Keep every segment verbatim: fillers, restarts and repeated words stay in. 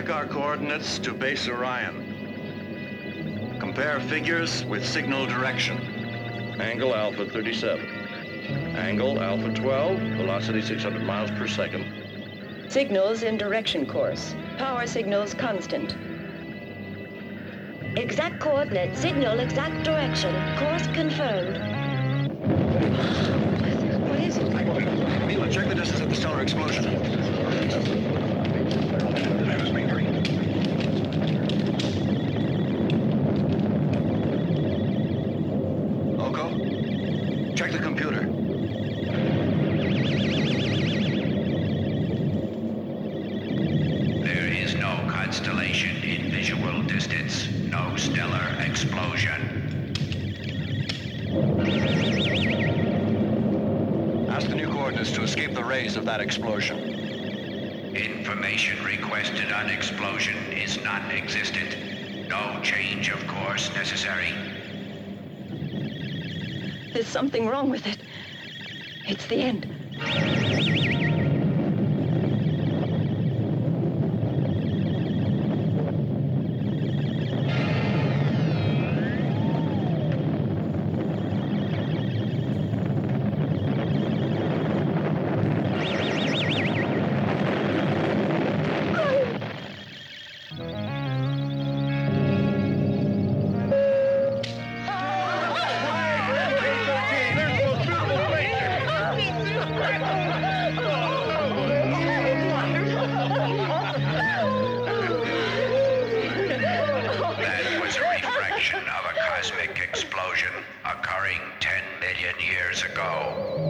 Check our coordinates to base Orion. Compare figures with signal direction. Angle alpha thirty-seven. Angle alpha twelve, velocity six hundred miles per second. Signals in direction course. Power signals constant. Exact coordinate, signal exact direction. Course confirmed. What is it? Mila, check the distance of the stellar explosion. Oko, check the computer. There is no constellation in visual distance. No stellar explosion. Ask the new coordinates to escape the rays of that explosion. Information requested on explosion is non-existent. No change of course necessary. There's something wrong with it. It's the end. That was a refraction of a cosmic explosion occurring ten million years ago.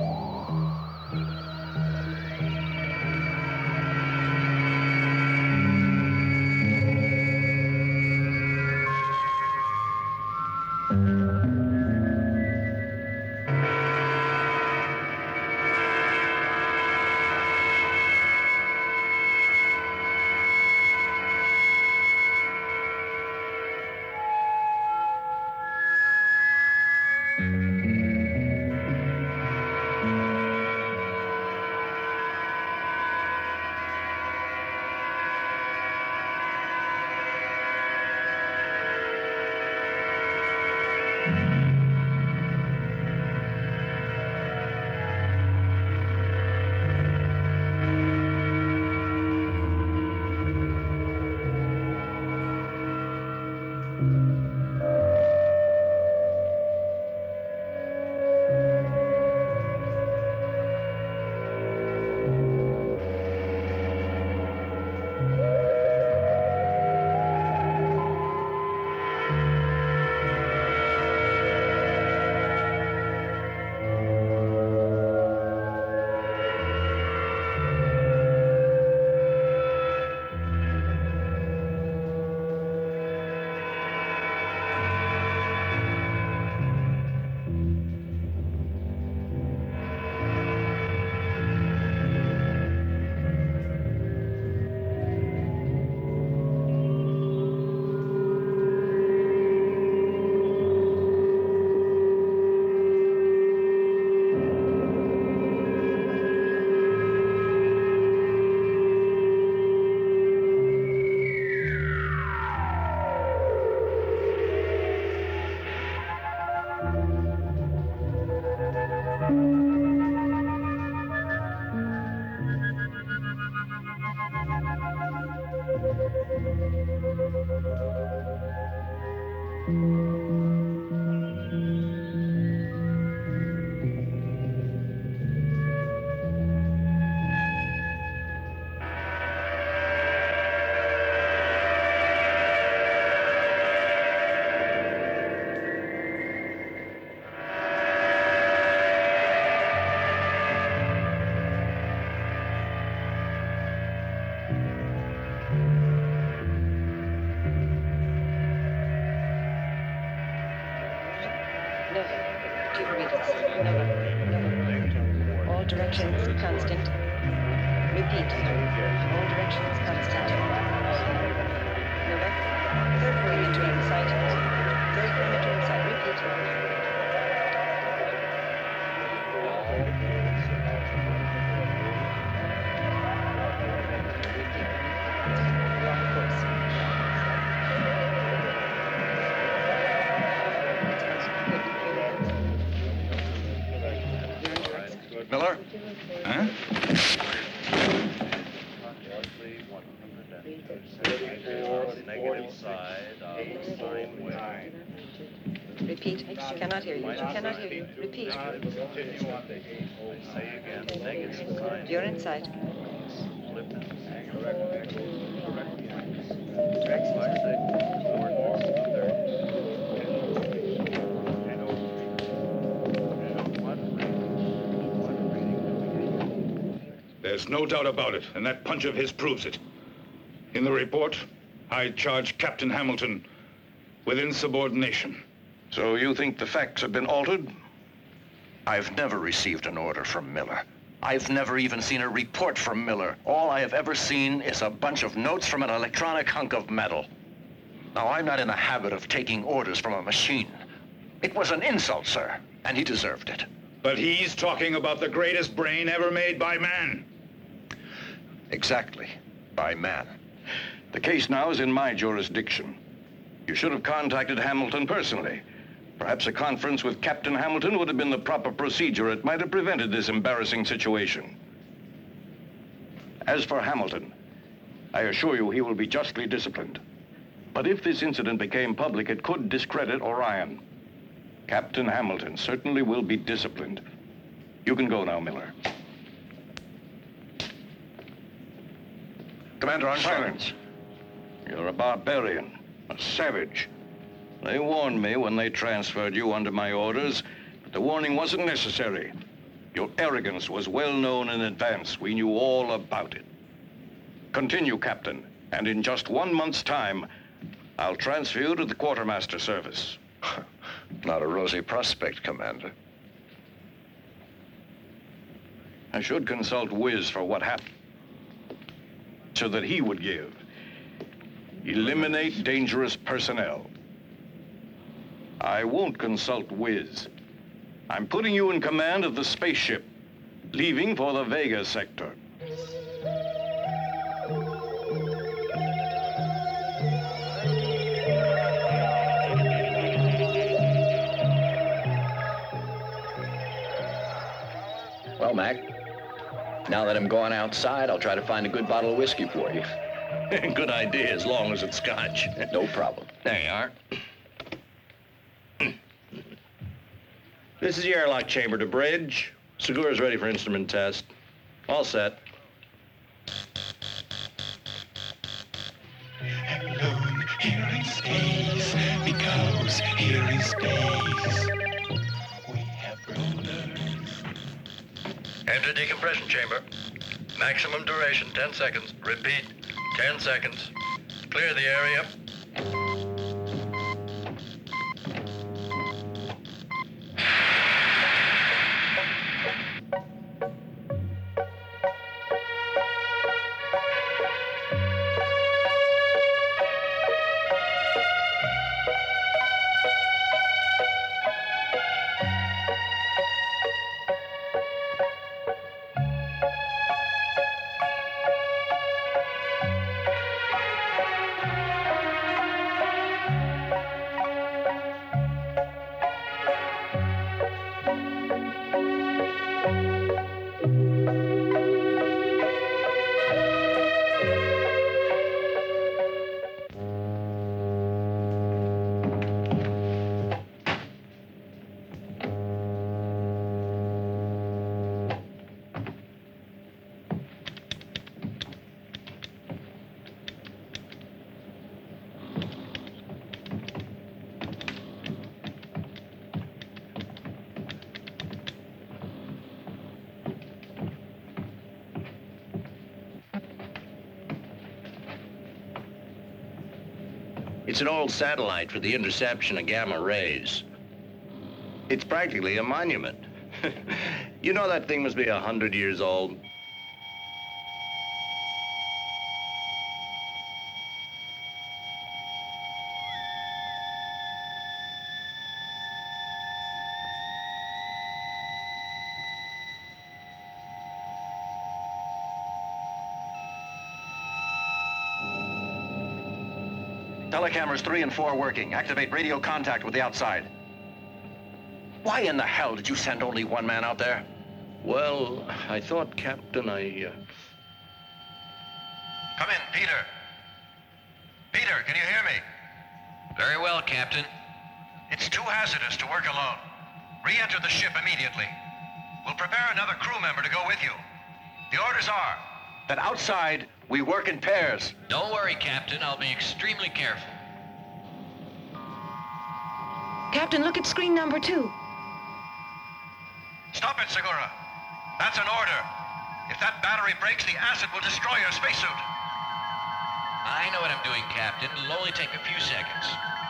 All directions constant. Repeat. All directions constant. Nova. Third perimeter in sight. Third perimeter in sight. Repeat. Wrong course. Repeat. Cannot hear you. Cannot hear you. Repeat. You're inside. There's no doubt about it, and that punch of his proves it. In the report, I charge Captain Hamilton with insubordination. So you think the facts have been altered? I've never received an order from Miller. I've never even seen a report from Miller. All I have ever seen is a bunch of notes from an electronic hunk of metal. Now, I'm not in the habit of taking orders from a machine. It was an insult, sir, and he deserved it. But he's talking about the greatest brain ever made by man. Exactly, by man. The case now is in my jurisdiction. You should have contacted Hamilton personally. Perhaps a conference with Captain Hamilton would have been the proper procedure. It might have prevented this embarrassing situation. As for Hamilton, I assure you he will be justly disciplined. But if this incident became public, it could discredit Orion. Captain Hamilton certainly will be disciplined. You can go now, Miller. Commander Armstrong. Silence. You're a barbarian, a savage. They warned me when they transferred you under my orders, but the warning wasn't necessary. Your arrogance was well known in advance. We knew all about it. Continue, Captain, and in just one month's time, I'll transfer you to the quartermaster service. Not a rosy prospect, Commander. I should consult Wiz for what happened, so that he would give. Eliminate dangerous personnel. I won't consult Wiz. I'm putting you in command of the spaceship, leaving for the Vega sector. Well, Mac, now that I'm going outside, I'll try to find a good bottle of whiskey for you. Good idea, as long as it's scotch. No problem. There you are. This is the airlock chamber to bridge. Segura's ready for instrument test. All set. Alone here in space, because here in space we have brothers. Enter decompression chamber. Maximum duration, ten seconds. Repeat, ten seconds. Clear the area. It's an old satellite for the interception of gamma rays. It's practically a monument. You know that thing must be a hundred years old. Telecameras three and four working. Activate radio contact with the outside. Why in the hell did you send only one man out there? Well, I thought, Captain, I... Uh... Come in, Peter. Peter, can you hear me? Very well, Captain. It's too hazardous to work alone. Re-enter the ship immediately. We'll prepare another crew member to go with you. The orders are that outside, we work in pairs. Don't worry, Captain. I'll be extremely careful. Captain, look at screen number two. Stop it, Segura. That's an order. If that battery breaks, the acid will destroy your spacesuit. I know what I'm doing, Captain. It'll only take a few seconds.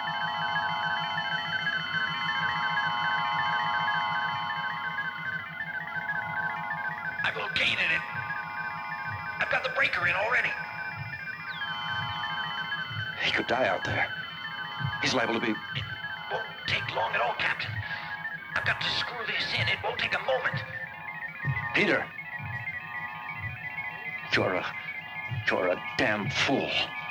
I've located it. I've got the breaker in already. He could die out there. He's liable to be... It won't take long at all, Captain. I've got to screw this in. It won't take a moment. Peter. You're a... You're a damn fool.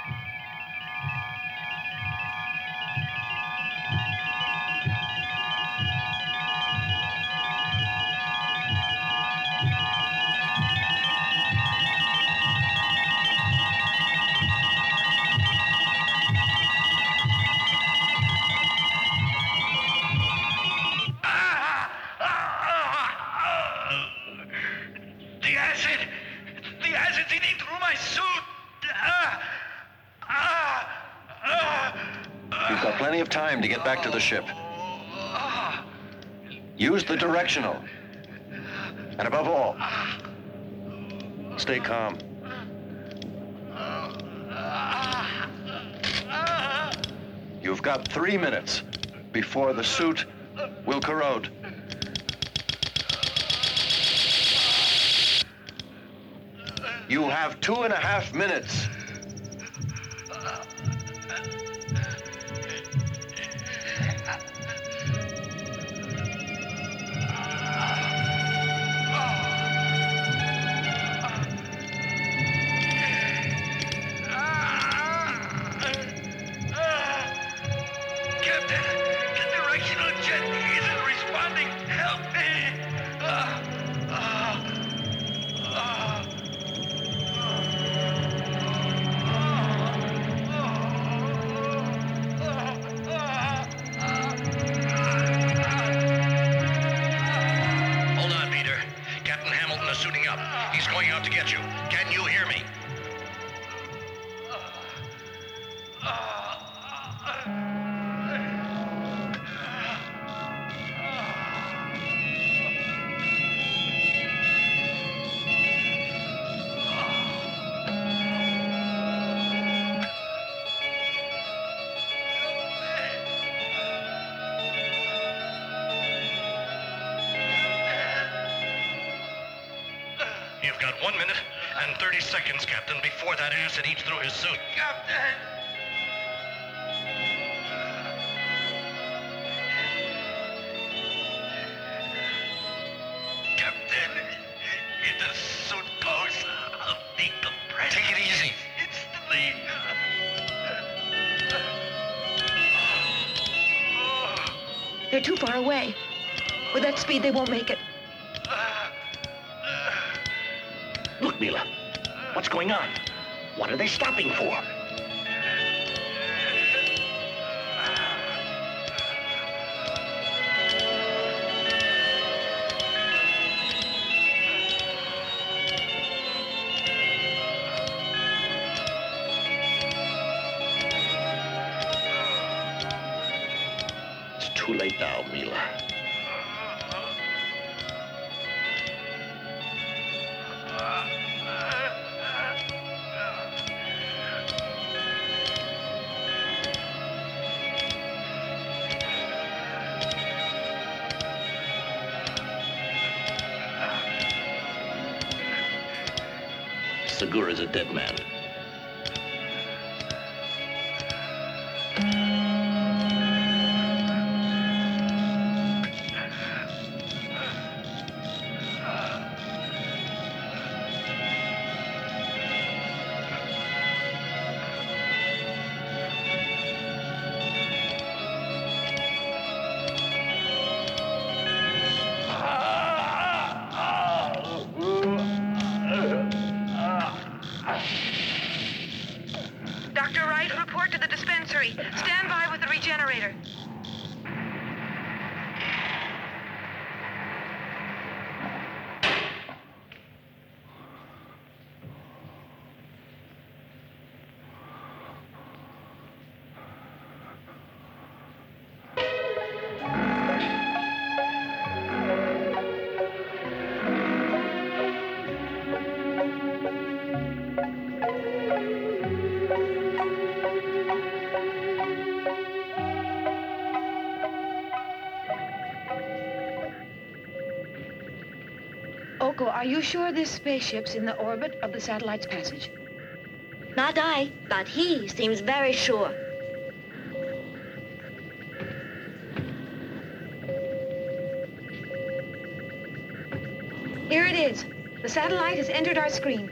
The acid! The acid's eating through my suit! Ah! Ah! Ah! You've got plenty of time to get back to the ship. Use the directional. And above all, stay calm. You've got three minutes before the suit will corrode. You have two and a half minutes. Captain, the directional jet isn't responding. Help me! Ah, ah, ah. Hold on, Peter. Captain Hamilton is suiting up. He's going out to get you. Can you hear me? You've got one minute and thirty seconds, Captain, before that acid eats through his suit. Captain! Captain, if the suit goes, I'll decompress. Take it easy. Instantly. They're too far away. With that speed, they won't make it. Look, Mila. What's going on? What are they stopping for? It's too late now, Mila. Segura's a dead man. Ah! Marco, are you sure this spaceship's in the orbit of the satellite's passage? Not I, but he seems very sure. Here it is. The satellite has entered our screen.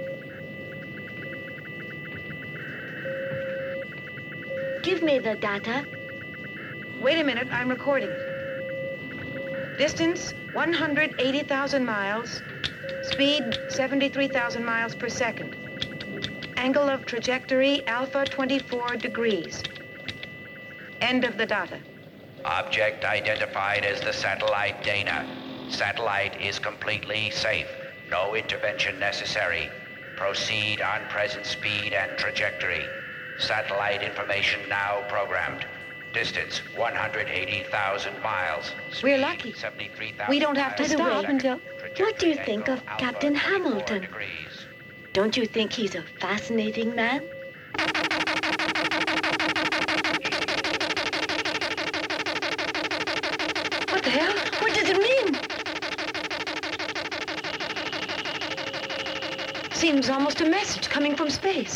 Give me the data. Wait a minute, I'm recording. Distance, one hundred eighty thousand miles. Speed, seventy-three thousand miles per second. Angle of trajectory, alpha twenty-four degrees. End of the data. Object identified as the satellite Dana. Satellite is completely safe. No intervention necessary. Proceed on present speed and trajectory. Satellite information now programmed. Distance, one hundred eighty thousand miles. Speed, We're lucky. seventy-three thousand We don't have to By the stop way, until... What do you think of Alpha Captain twenty-four Hamilton? degrees. Don't you think he's a fascinating man? What the hell? What does it mean? Seems almost a message coming from space.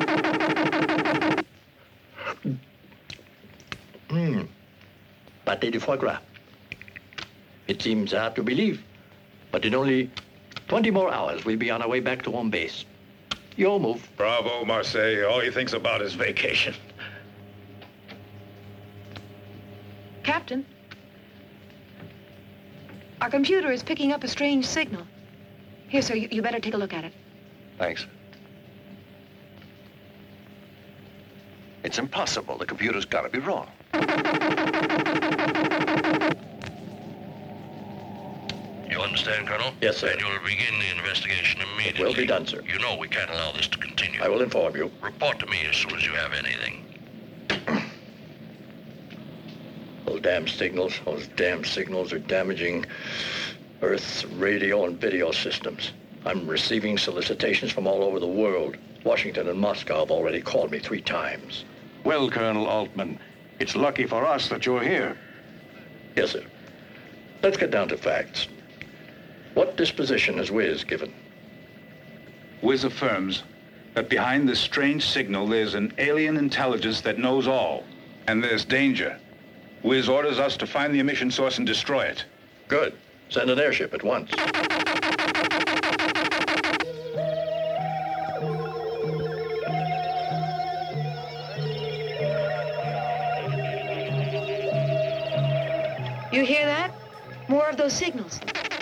Hmm. Pâté de foie gras. It seems hard to believe, but in only twenty more hours, we'll be on our way back to home base. Your move. Bravo, Marseille. All he thinks about is vacation. Captain, our computer is picking up a strange signal. Here, sir, you, you better take a look at it. Thanks. It's impossible. The computer's got to be wrong. You understand, Colonel? Yes, sir. And you'll begin the investigation immediately. It will be done, sir. You know we can't allow this to continue. I will inform you. Report to me as soon as you have anything. Those damn signals, those damn signals are damaging Earth's radio and video systems. I'm receiving solicitations from all over the world. Washington and Moscow have already called me three times. Well, Colonel Altman, it's lucky for us that you're here. Yes, sir. Let's get down to facts. What disposition has Wiz given? Wiz affirms that behind this strange signal there's an alien intelligence that knows all, and there's danger. Wiz orders us to find the emission source and destroy it. Good. Send an airship at once. You hear that? More of those signals.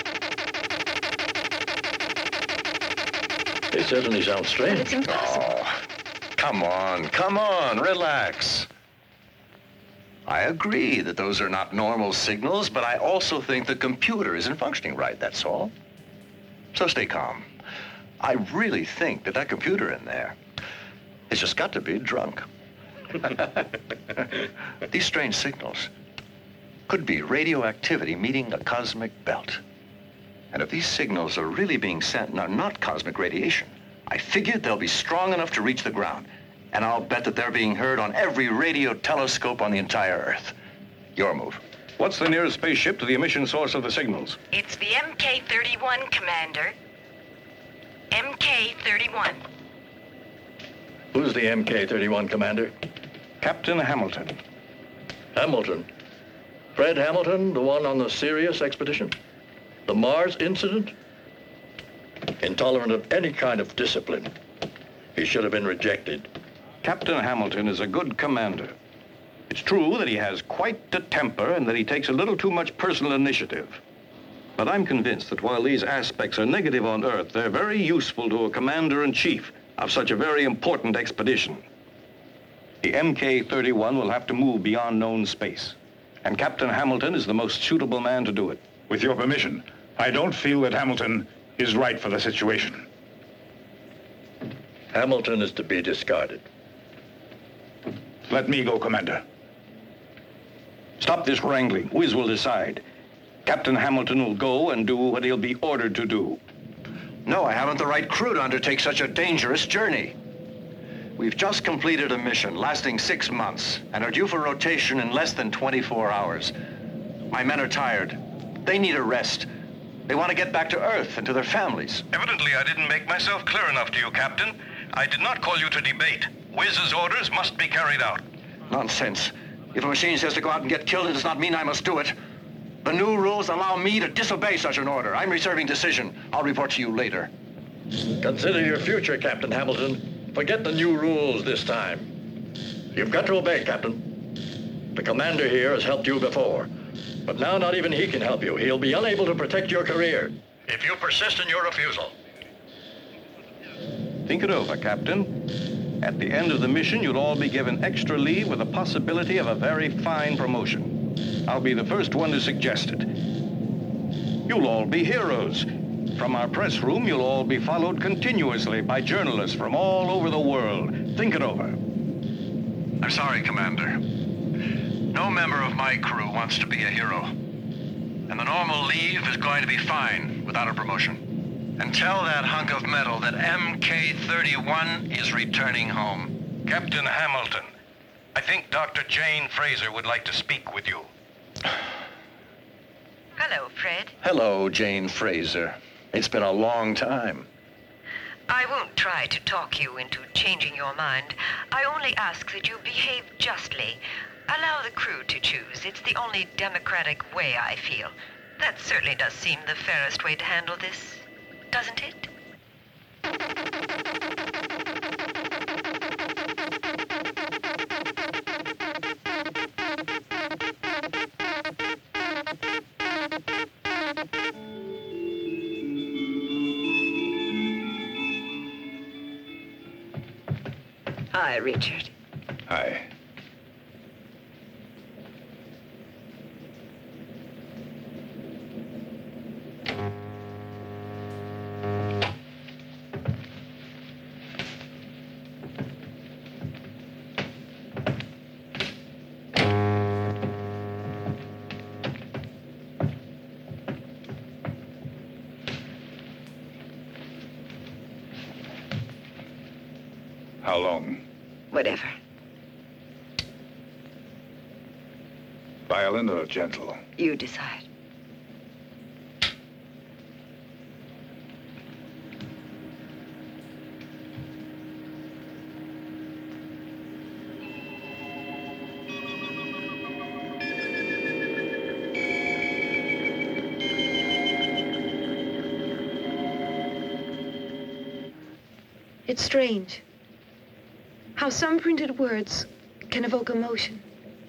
They certainly sound But strange. it's impossible. Oh, come on, come on, relax. I agree that those are not normal signals, but I also think the computer isn't functioning right, that's all. So stay calm. I really think that that computer in there has just got to be drunk. These strange signals could be radioactivity meeting a cosmic belt. And if these signals are really being sent and are not cosmic radiation, I figured they'll be strong enough to reach the ground. And I'll bet that they're being heard on every radio telescope on the entire Earth. Your move. What's the nearest spaceship to the emission source of the signals? It's the M K thirty-one, Commander. M K thirty-one. Who's the M K thirty-one commander? Captain Hamilton. Hamilton. Fred Hamilton, the one on the Sirius expedition? The Mars incident? Intolerant of any kind of discipline. He should have been rejected. Captain Hamilton is a good commander. It's true that he has quite the temper and that he takes a little too much personal initiative. But I'm convinced that while these aspects are negative on Earth, they're very useful to a commander-in-chief of such a very important expedition. The M K thirty-one will have to move beyond known space, and Captain Hamilton is the most suitable man to do it. With your permission, I don't feel that Hamilton is right for the situation. Hamilton is to be discarded. Let me go, Commander. Stop this wrangling. Wiz will decide. Captain Hamilton will go and do what he'll be ordered to do. No, I haven't the right crew to undertake such a dangerous journey. We've just completed a mission lasting six months and are due for rotation in less than twenty-four hours. My men are tired. They need a rest. They want to get back to Earth and to their families. Evidently, I didn't make myself clear enough to you, Captain. I did not call you to debate. Wiz's orders must be carried out. Nonsense. If a machine says to go out and get killed, it does not mean I must do it. The new rules allow me to disobey such an order. I'm reserving decision. I'll report to you later. Consider your future, Captain Hamilton. Forget the new rules this time. You've got to obey, Captain. The commander here has helped you before. But now not even he can help you. He'll be unable to protect your career if you persist in your refusal. Think it over, Captain. At the end of the mission, you'll all be given extra leave with the possibility of a very fine promotion. I'll be the first one to suggest it. You'll all be heroes. From our press room, you'll all be followed continuously by journalists from all over the world. Think it over. I'm sorry, Commander. No member of my crew wants to be a hero. And the normal leave is going to be fine without a promotion. And tell that hunk of metal that M K thirty-one is returning home. Captain Hamilton, I think Doctor Jane Fraser would like to speak with you. Hello, Fred. Hello, Jane Fraser. It's been a long time. I won't try to talk you into changing your mind. I only ask that you behave justly. Allow the crew to choose. It's the only democratic way, I feel. That certainly does seem the fairest way to handle this, doesn't it? Hi, Richard. Hi. How long? Whatever. Violent or gentle? You decide. It's strange how some printed words can evoke emotion.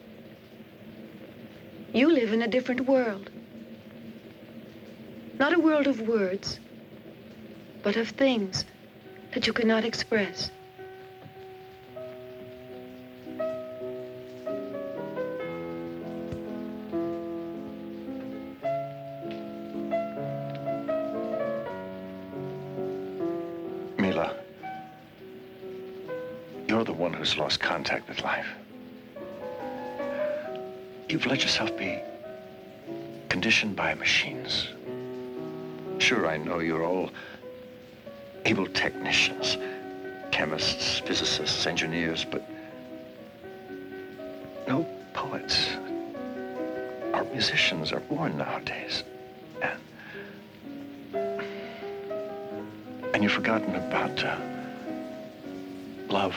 You live in a different world. Not a world of words, but of things that you cannot express. Mila, you're the one who's lost contact with life. You've let yourself be conditioned by machines. Sure, I know you're all able technicians, chemists, physicists, engineers, but no poets or musicians are born nowadays. And, and you've forgotten about uh, love.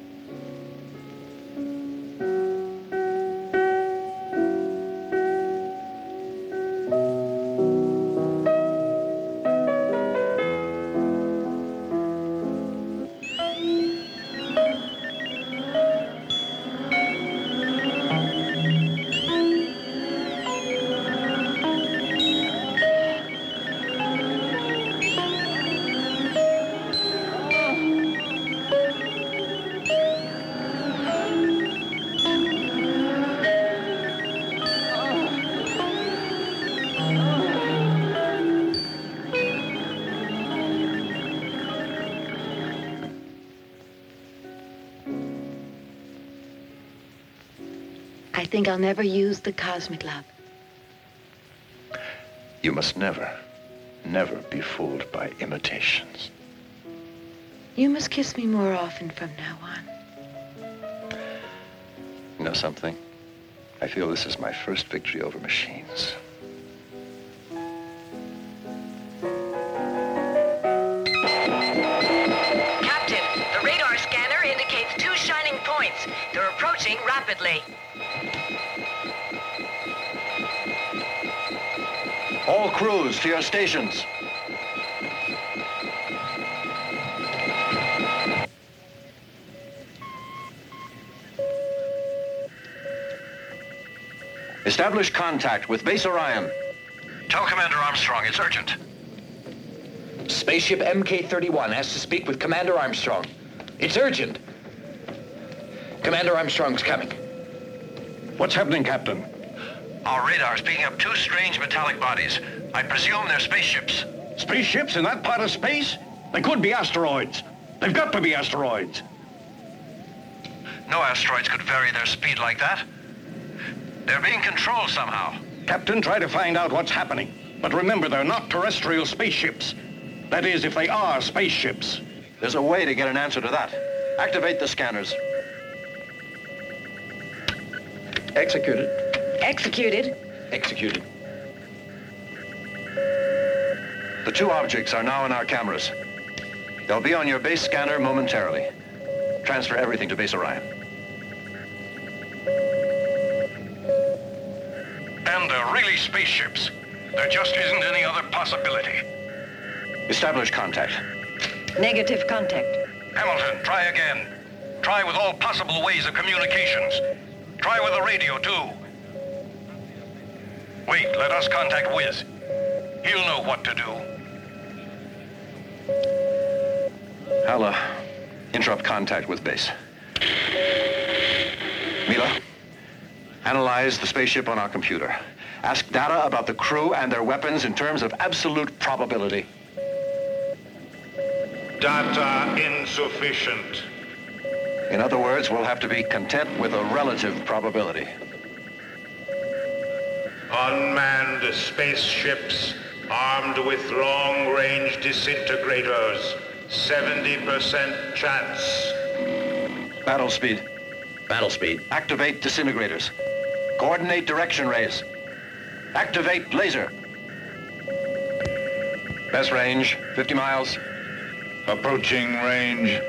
I think I'll never use the cosmic love. You must never, never be fooled by imitations. You must kiss me more often from now on. You know something? I feel this is my first victory over machines. rapidly. All crews to your stations. Establish contact with Base Orion. Tell Commander Armstrong it's urgent. Spaceship M K thirty-one has to speak with Commander Armstrong. It's urgent. Commander Armstrong's coming. What's happening, Captain? Our radar's picking up two strange metallic bodies. I presume they're spaceships. Spaceships in that part of space? They could be asteroids. They've got to be asteroids. No asteroids could vary their speed like that. They're being controlled somehow. Captain, try to find out what's happening. But remember, they're not terrestrial spaceships. That is, if they are spaceships. There's a way to get an answer to that. Activate the scanners. Executed. Executed. Executed. The two objects are now in our cameras. They'll be on your base scanner momentarily. Transfer everything to Base Orion. And they're really spaceships. There just isn't any other possibility. Establish contact. Negative contact. Hamilton, try again. Try with all possible ways of communications. Try with the radio, too. Wait, let us contact Wiz. He'll know what to do. I'll, uh, interrupt contact with base. Mila, analyze the spaceship on our computer. Ask data about the crew and their weapons in terms of absolute probability. Data insufficient. In other words, we'll have to be content with a relative probability. Unmanned spaceships armed with long-range disintegrators. seventy percent chance. Battle speed. Battle speed. Activate disintegrators. Coordinate direction rays. Activate laser. Best range, fifty miles. Approaching range.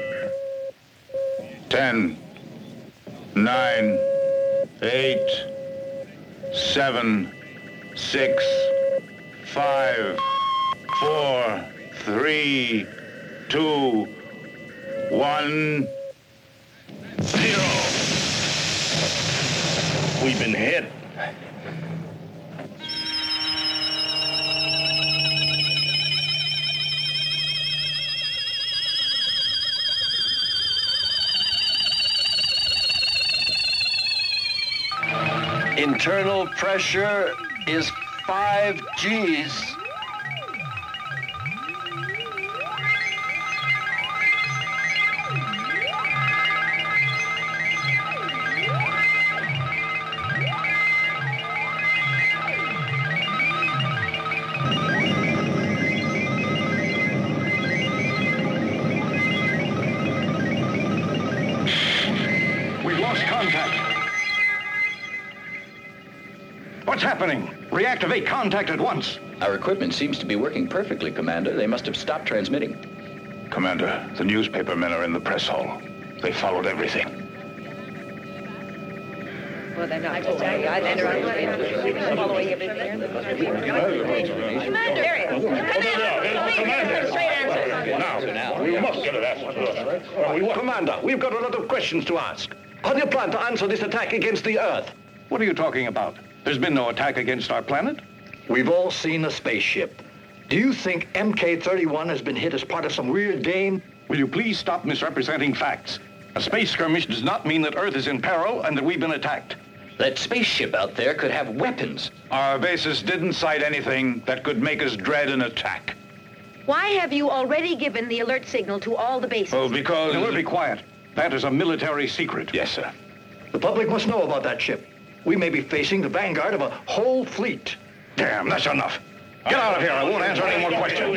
Ten. Nine. Eight. Seven. Six. Five. Four. Three. Two. One. Zero. We've been hit. Internal pressure is five G's. We've lost contact. What's happening? Reactivate contact at once. Our equipment seems to be working perfectly, Commander. They must have stopped transmitting. Commander, the newspaper men are in the press hall. They followed everything. Well, they're not. They're following everything. Commander! Commander! Straight answer. Now, we must get an answer. Commander, we've got a lot of questions to ask. How do you plan to answer this attack against the Earth? What are you talking about? There's been no attack against our planet. We've all seen a spaceship. Do you think M K thirty-one has been hit as part of some weird game? Will you please stop misrepresenting facts? A space skirmish does not mean that Earth is in peril and that we've been attacked. That spaceship out there could have weapons. Our basis didn't cite anything that could make us dread an attack. Why have you already given the alert signal to all the bases? Well, because... Now, we'll be quiet. That is a military secret. Yes, sir. The public must know about that ship. We may be facing the vanguard of a whole fleet. Damn, that's enough. Get out of here. I won't answer any more questions.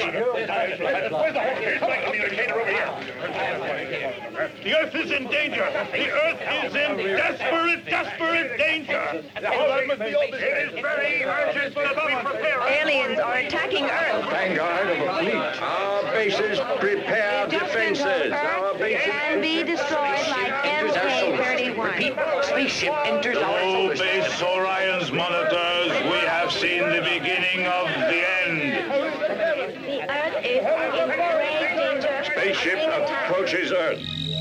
The Earth is in danger. The Earth is in desperate, desperate danger. It is very urgent that we prepare. Aliens are attacking Earth. Vanguard of a fleet. Our bases prepare defenses. Our bases Can be destroyed like M K thirty-one. Spaceship enters our solar system. Base Orion's monitors, we have seen the beginning of the end. The Earth is in grave danger. Spaceship approaches Earth.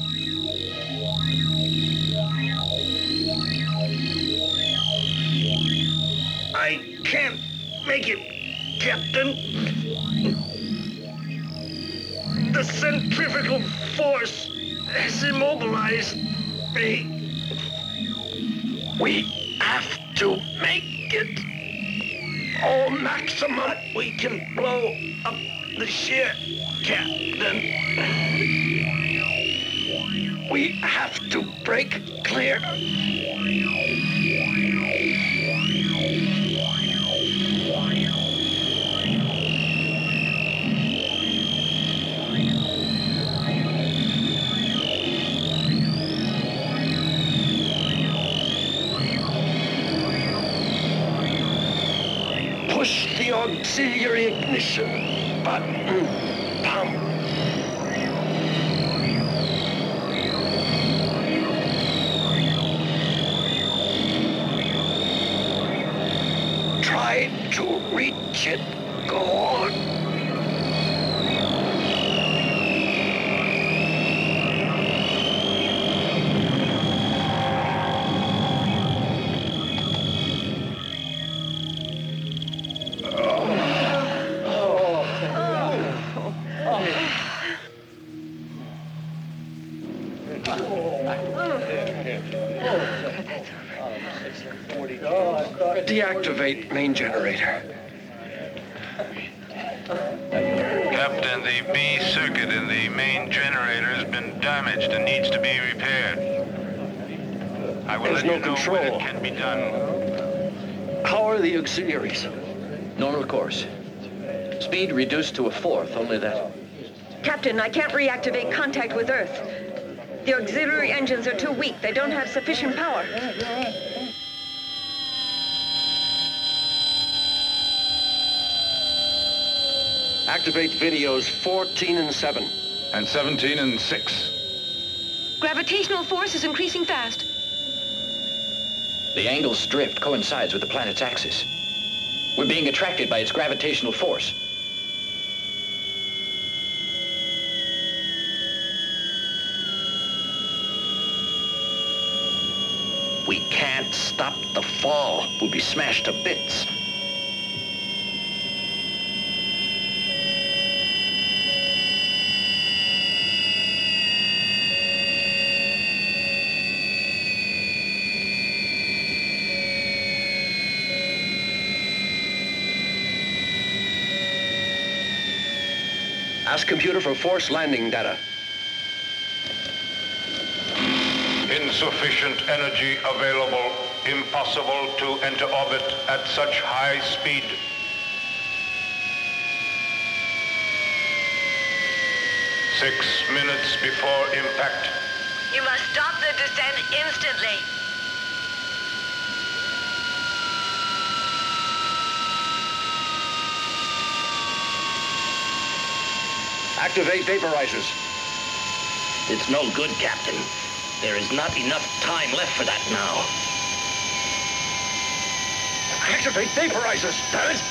I can't make it, Captain. The centrifugal force has immobilized me. We have to make it all maximum we can blow up the ship, Captain. We have to break clear. Push the auxiliary ignition button. Pump. Try to reach it. Go on. Deactivate main generator. Captain, the B circuit in the main generator has been damaged and needs to be repaired. I will There's let you no know control. when it can be done. How are the auxiliaries? Normal course. Speed reduced to a fourth, only that. Captain, I can't reactivate contact with Earth. The auxiliary engines are too weak. They don't have sufficient power. Activate videos fourteen and seven. And seventeen and six. Gravitational force is increasing fast. The angle's drift coincides with the planet's axis. We're being attracted by its gravitational force. We can't stop the fall. We'll be smashed to bits. Ask computer for force landing data. Insufficient energy available. Impossible to enter orbit at such high speed. Six minutes before impact. You must stop the descent instantly. Activate vaporizers. It's no good, Captain. There is not enough time left for that now. Activate vaporizers, damn it!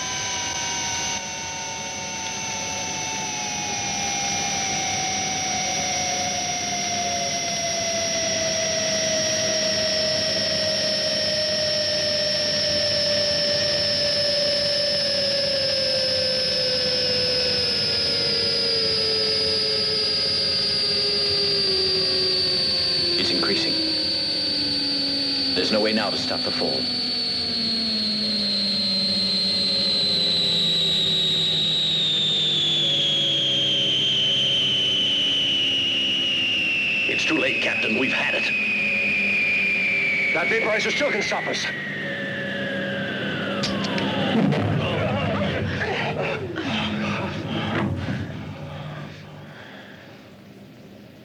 It's increasing. There's no way now to stop the fall. It's too late, Captain. We've had it. That vaporizer still can stop us.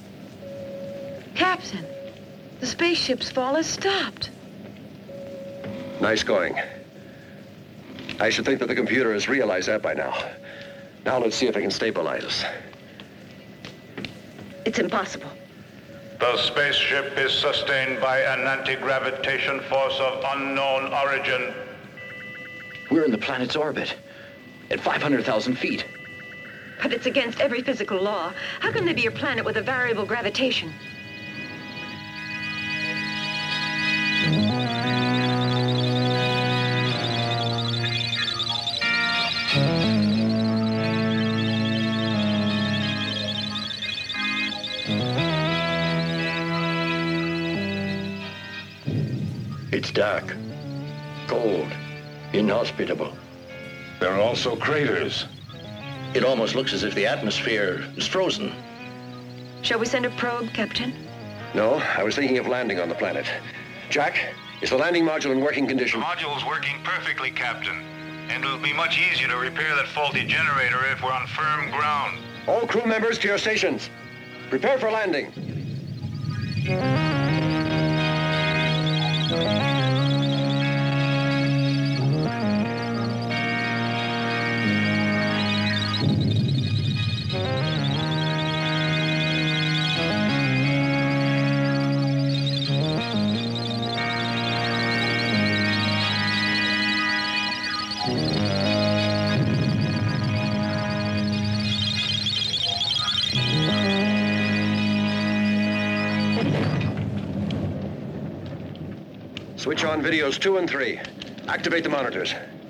Captain, the spaceship's fall has stopped. Nice going. I should think that the computer has realized that by now. Now let's see if it can stabilize us. It's impossible. The spaceship is sustained by an anti-gravitation force of unknown origin. We're in the planet's orbit, at five hundred thousand feet. But it's against every physical law. How can there be a planet with a variable gravitation? It's dark, cold, inhospitable. There are also craters. It almost looks as if the atmosphere is frozen. Shall we send a probe, Captain? No, I was thinking of landing on the planet. Jack, is the landing module in working condition? The module's working perfectly, Captain. And it'll be much easier to repair that faulty generator if we're on firm ground. All crew members to your stations. Prepare for landing. Switch on videos two and three. Activate the monitors.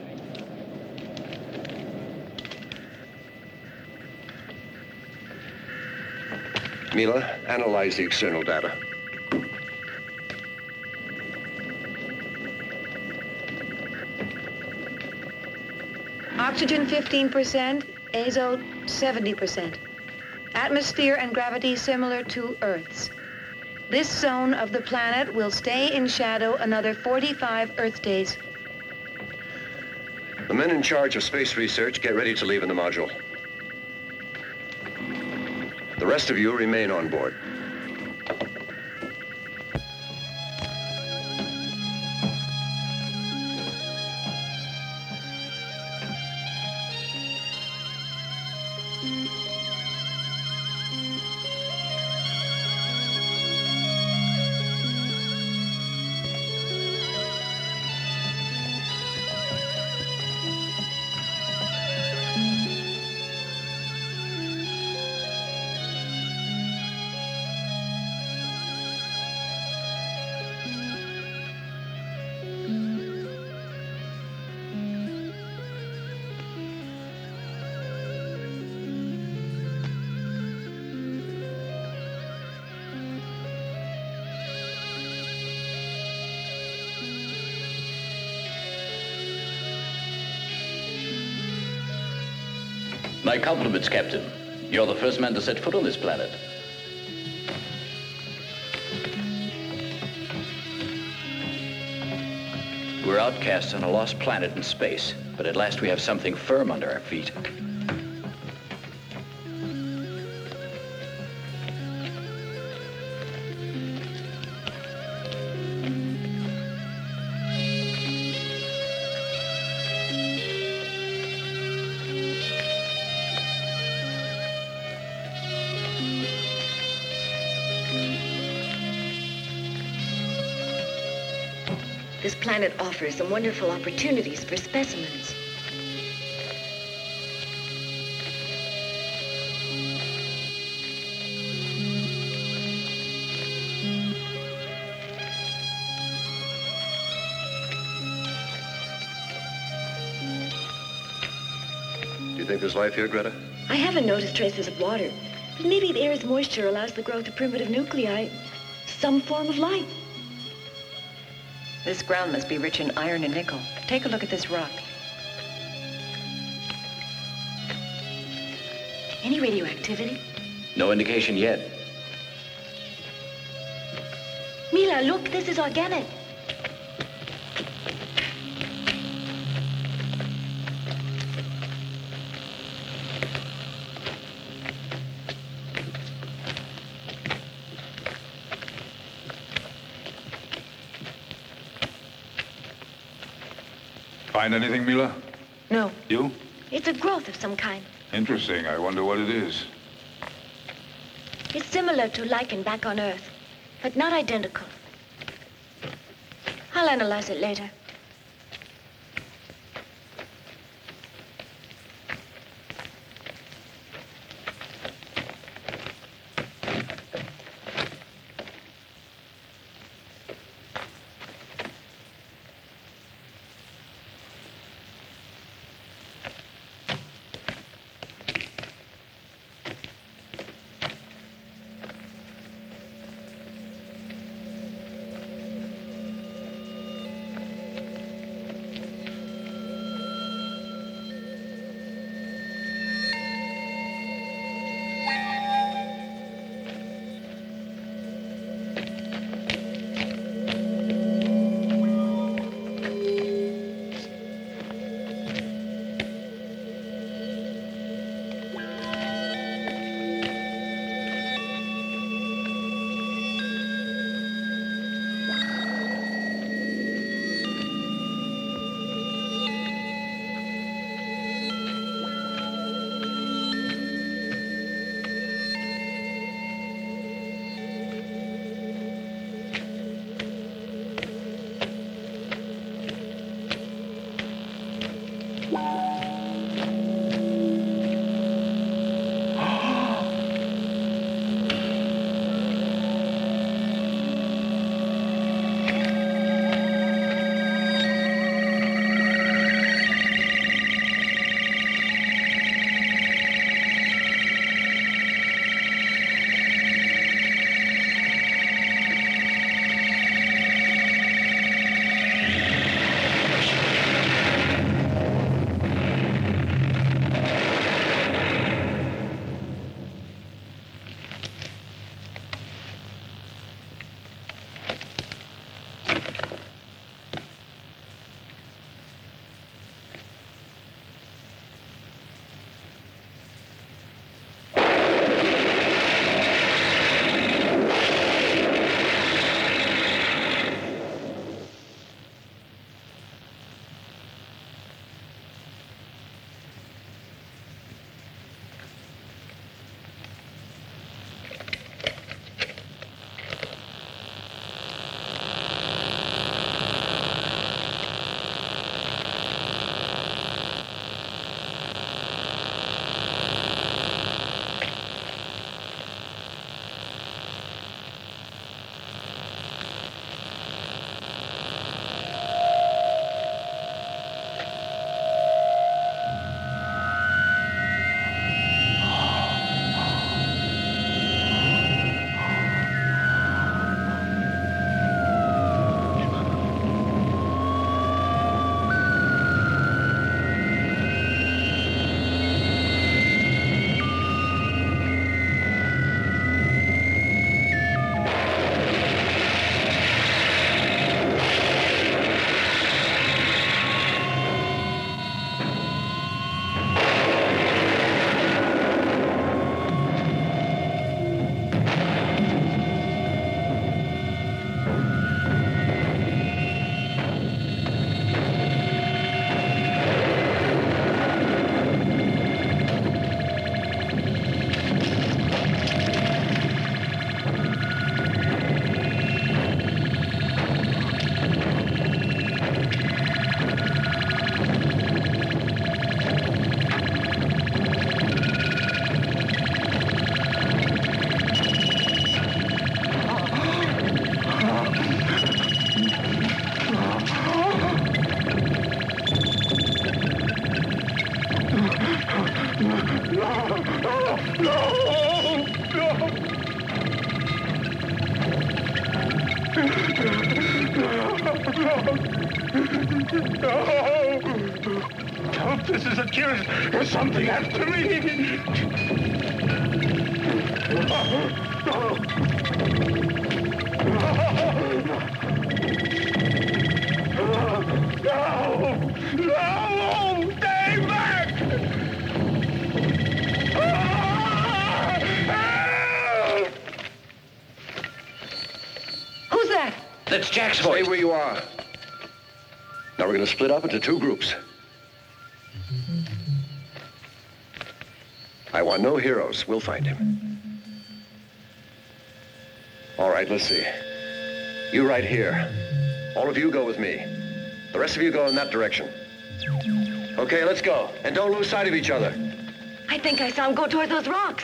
Mila, analyze the external data. Oxygen fifteen percent, azote seventy percent. Atmosphere and gravity similar to Earth's. This zone of the planet will stay in shadow another forty-five Earth days. The men in charge of space research get ready to leave in the module. The rest of you remain on board. My compliments, Captain. You're the first man to set foot on this planet. We're outcasts on a lost planet in space, but at last we have something firm under our feet. This planet offers some wonderful opportunities for specimens. Do you think there's life here, Greta? I haven't noticed traces of water, but maybe the air's moisture allows the growth of primitive nuclei, some form of life. This ground must be rich in iron and nickel. Take a look at this rock. Any radioactivity? No indication yet. Mila, look, this is organic. Find anything, Mila? No. You? It's a growth of some kind. Interesting. I wonder what it is. It's similar to lichen back on Earth, but not identical. I'll analyze it later. No, this is a curious. There's something after me. No! No! Stay back! Who's that? That's Jack's voice. Stay where you are. Now Now we're going to split up into two groups. I want no heroes. We'll find him. All right, let's see. You right here. All of you go with me. The rest of you go in that direction. Okay, let's go. And don't lose sight of each other. I think I saw him go toward those rocks.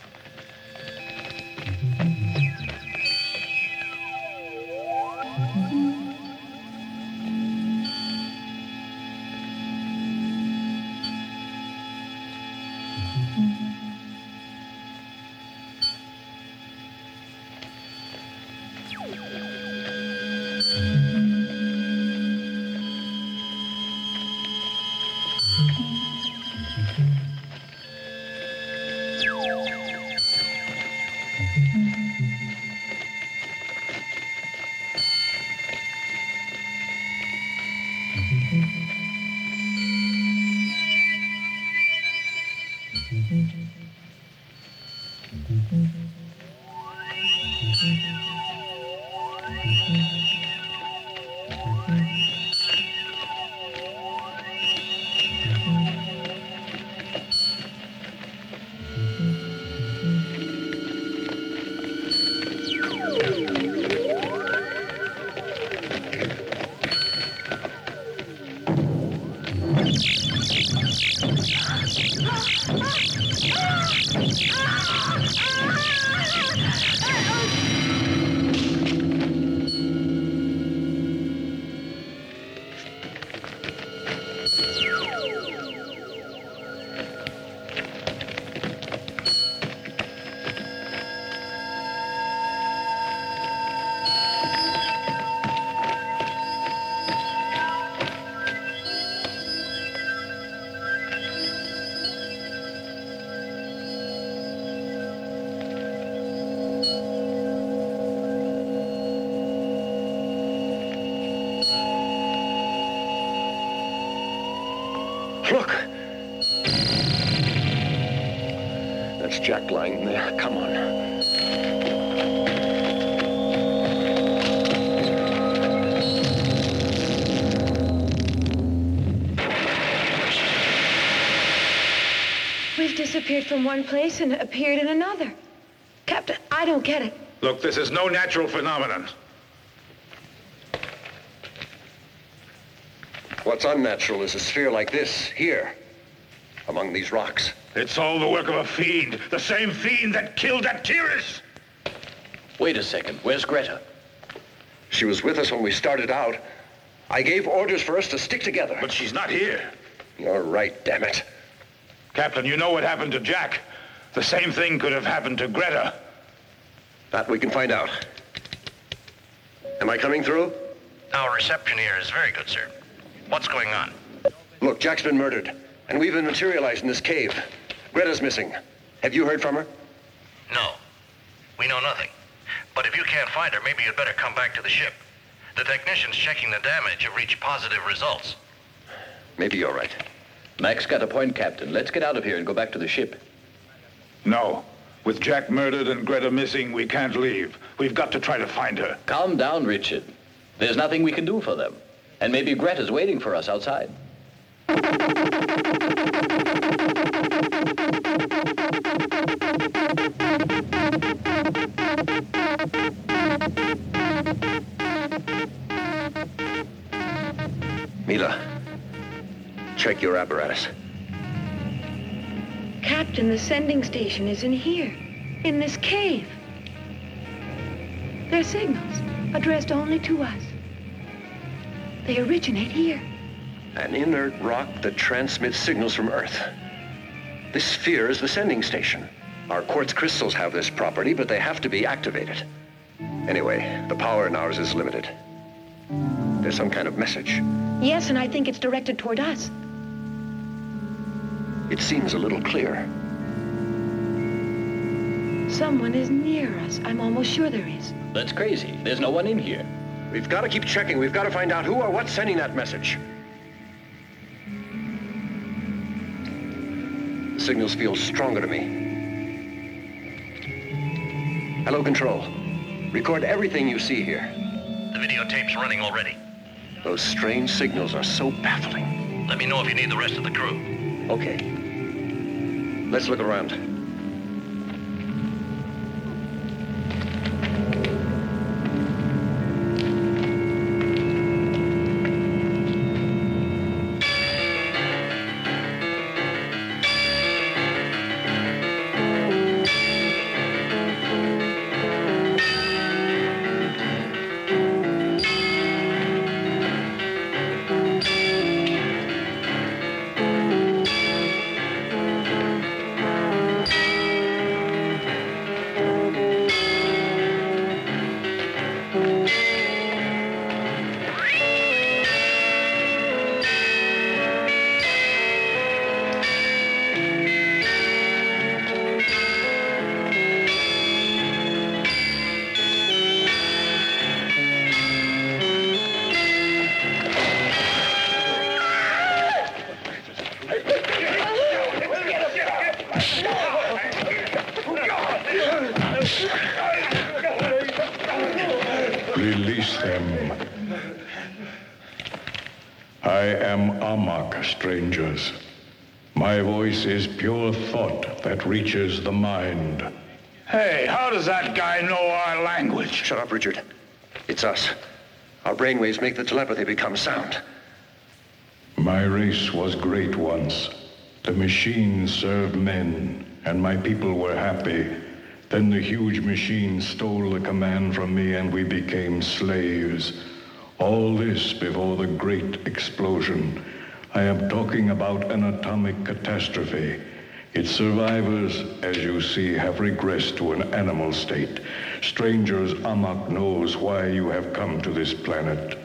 Look! That's Jack lying there. Come on. We've disappeared from one place and appeared in another. Captain, I don't get it. Look, this is no natural phenomenon. What's unnatural is a sphere like this, here, among these rocks. It's all the work of a fiend. The same fiend that killed that Tiris. Wait a second. Where's Greta? She was with us when we started out. I gave orders for us to stick together. But she's not here. You're right, damn it. Captain, you know what happened to Jack. The same thing could have happened to Greta. That we can find out. Am I coming through? Our reception here is very good, sir. What's going on? Look, Jack's been murdered, and we've been materialized in this cave. Greta's missing. Have you heard from her? No. We know nothing. But if you can't find her, maybe you'd better come back to the ship. The technicians checking the damage have reached positive results. Maybe you're right. Mac's got a point, Captain. Let's get out of here and go back to the ship. No. With Jack murdered and Greta missing, we can't leave. We've got to try to find her. Calm down, Richard. There's nothing we can do for them. And maybe Greta's waiting for us outside. Mila, check your apparatus. Captain, the sending station is in here, in this cave. They're signals addressed only to us. They originate here. An inert rock that transmits signals from Earth. This sphere is the sending station. Our quartz crystals have this property, but they have to be activated. Anyway, the power in ours is limited. There's some kind of message. Yes, and I think it's directed toward us. It seems a little clear. Someone is near us. I'm almost sure there is. That's crazy. There's no one in here. We've got to keep checking. We've got to find out who or what's sending that message. The signals feel stronger to me. Hello, Control. Record everything you see here. The videotape's running already. Those strange signals are so baffling. Let me know if you need the rest of the crew. Okay. Let's look around. Release them. I am Amok, strangers. My voice is pure thought that reaches the mind. Hey, how does that guy know our language? Shut up, Richard. It's us. Our brainwaves make the telepathy become sound. My race was great once. The machines served men, and my people were happy. Then the huge machine stole the command from me, and we became slaves. All this before the great explosion. I am talking about an atomic catastrophe. Its survivors, as you see, have regressed to an animal state. Strangers, Amok knows why you have come to this planet.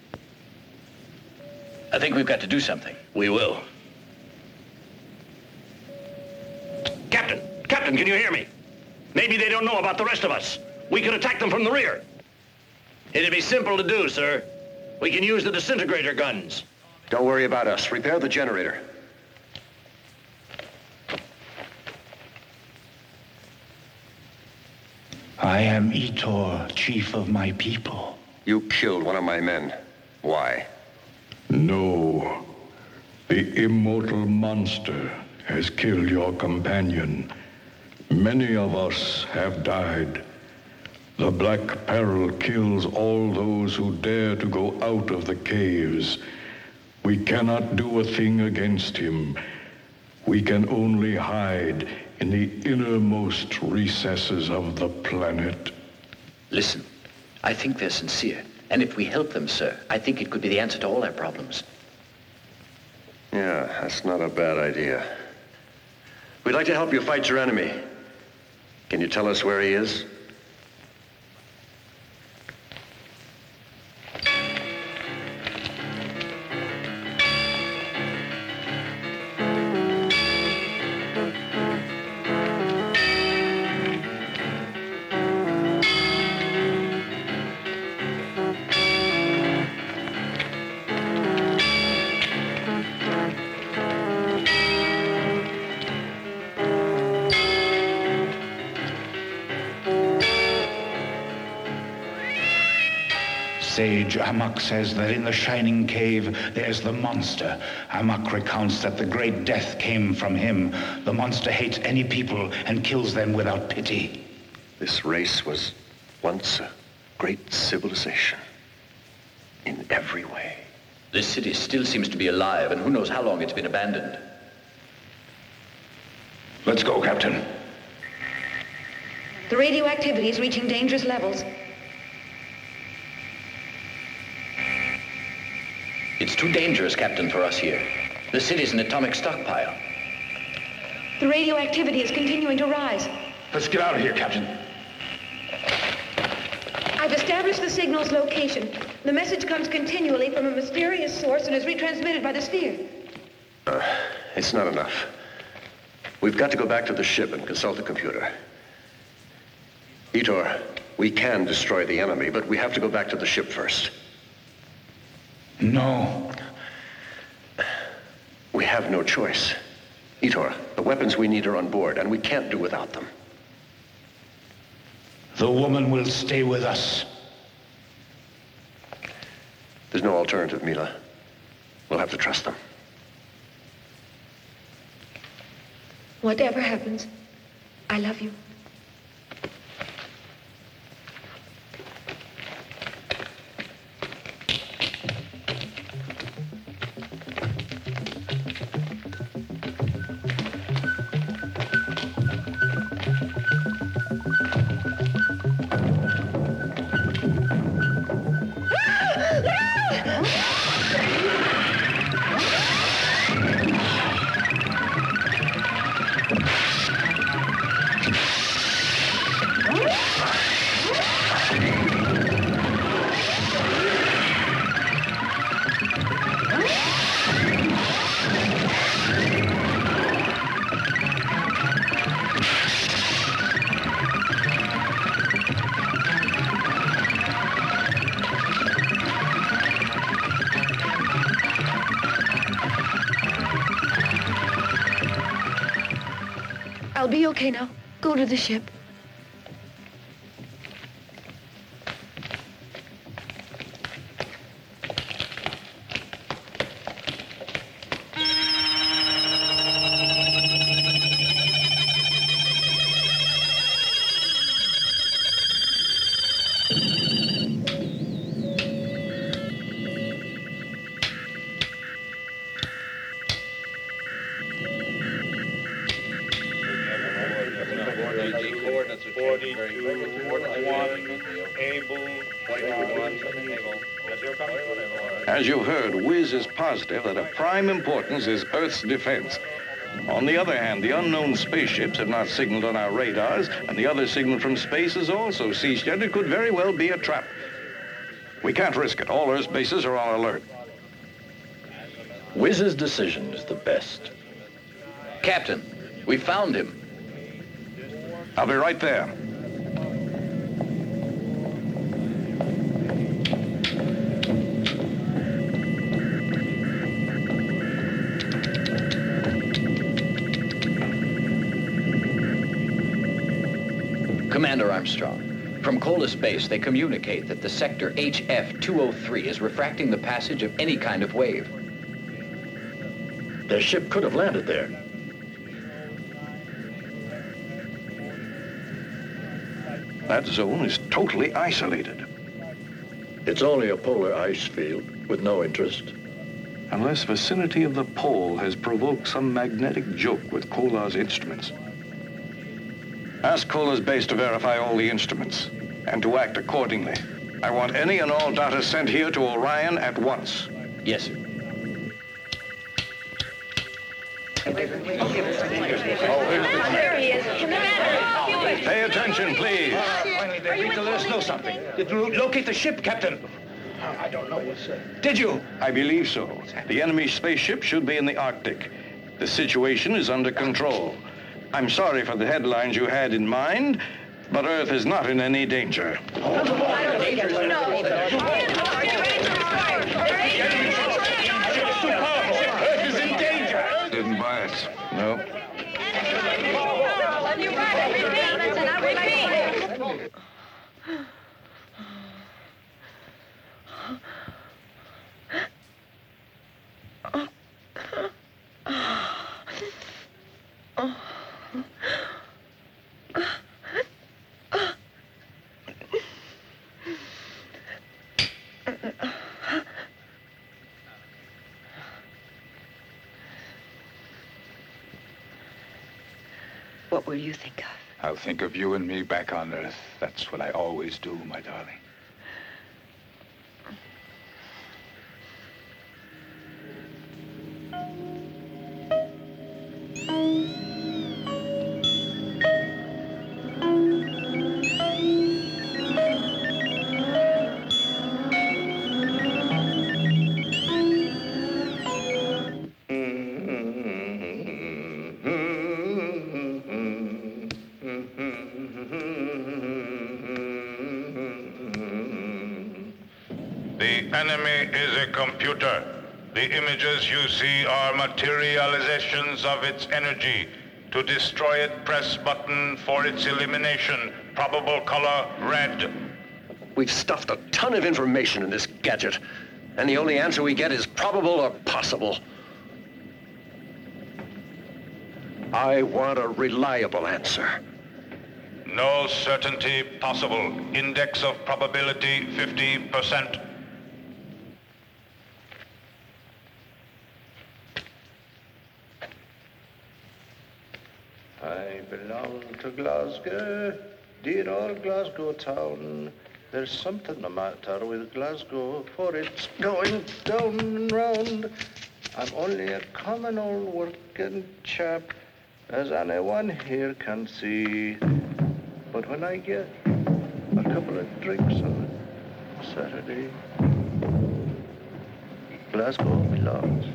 I think we've got to do something. We will. Captain! Captain, can you hear me? Maybe they don't know about the rest of us. We could attack them from the rear. It'd be simple to do, sir. We can use the disintegrator guns. Don't worry about us. Repair the generator. I am Etor, chief of my people. You killed one of my men. Why? No. The immortal monster has killed your companion. Many of us have died. The Black Peril kills all those who dare to go out of the caves. We cannot do a thing against him. We can only hide in the innermost recesses of the planet. Listen, I think they're sincere. And if we help them, sir, I think it could be the answer to all our problems. Yeah, that's not a bad idea. We'd like to help you fight your enemy. Can you tell us where he is? Sage Amok says that in the Shining Cave, there's the monster. Amok recounts that the great death came from him. The monster hates any people and kills them without pity. This race was once a great civilization. In every way. This city still seems to be alive, and who knows how long it's been abandoned. Let's go, Captain. The radioactivity is reaching dangerous levels. It's too dangerous, Captain, for us here. The city's an atomic stockpile. The radioactivity is continuing to rise. Let's get out of here, Captain. I've established the signal's location. The message comes continually from a mysterious source and is retransmitted by the sphere. Uh, it's not enough. We've got to go back to the ship and consult the computer. Etor, we can destroy the enemy, but we have to go back to the ship first. No. We have no choice. Etor, the weapons we need are on board, and we can't do without them. The woman will stay with us. There's no alternative, Mila. We'll have to trust them. Whatever happens, I love you. I'll be okay now. Go to the ship. As you've heard, Wiz is positive that of prime importance is Earth's defense. On the other hand, the unknown spaceships have not signaled on our radars, and the other signal from space has also ceased, yet it could very well be a trap. We can't risk it. All Earth's bases are on alert. Wiz's decision is the best. Captain, we found him. I'll be right there. Commander Armstrong, from Kola Space, they communicate that the sector H F two oh three is refracting the passage of any kind of wave. Their ship could have landed there. That zone is totally isolated. It's only a polar ice field with no interest. Unless vicinity of the pole has provoked some magnetic joke with Kola's instruments. Ask Kola's base to verify all the instruments and to act accordingly. I want any and all data sent here to Orion at once. Yes, sir. There he is. Commander! Pay attention, please. Finally, they agreed to let us know something. Did you locate the ship, Captain? I don't know, sir. Did you? I believe so. The enemy spaceship should be in the Arctic. The situation is under control. I'm sorry for the headlines you had in mind, but Earth is not in any danger. Earth is in danger. Didn't buy it. No. What will you think of? I'll think of you and me back on Earth. That's what I always do, my darling. The images you see are materializations of its energy. To destroy it, press button for its elimination. Probable color, red. We've stuffed a ton of information in this gadget. And the only answer we get is probable or possible. I want a reliable answer. No certainty possible. Index of probability fifty percent. I belong to Glasgow, dear old Glasgow town. There's something the matter with Glasgow, for it's going down and round. I'm only a common old working chap, as anyone here can see. But when I get a couple of drinks on Saturday, Glasgow belongs.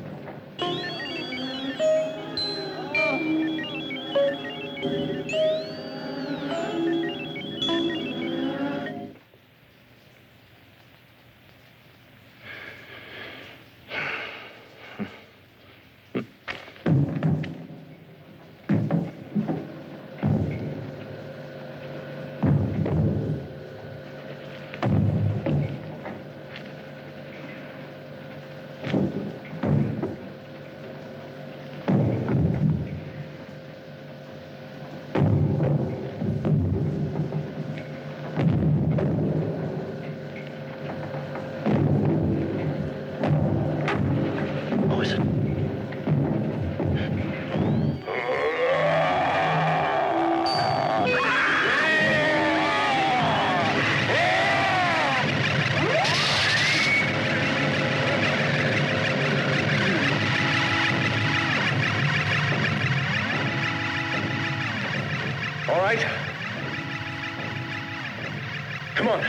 Come on.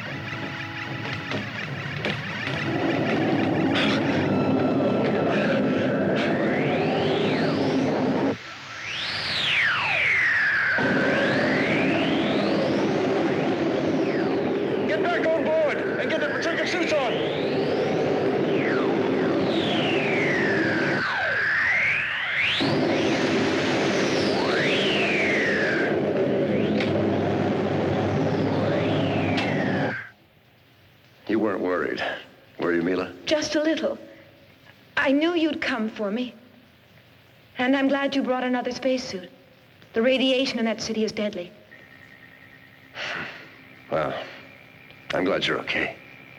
Get back on board and get the protective suits on. You weren't worried, were you, Mila? Just a little. I knew you'd come for me. And I'm glad you brought another spacesuit. The radiation in that city is deadly. Well, I'm glad you're okay.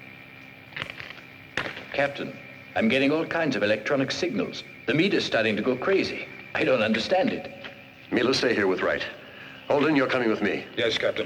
Captain, I'm getting all kinds of electronic signals. The meter's starting to go crazy. I don't understand it. Mila, stay here with Wright. Holden, you're coming with me. Yes, Captain.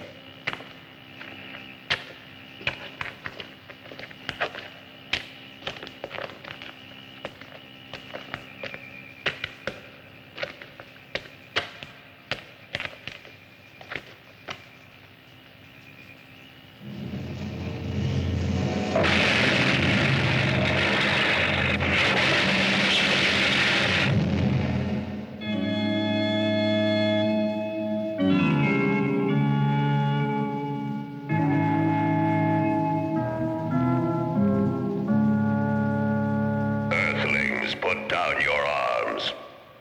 Put down your arms.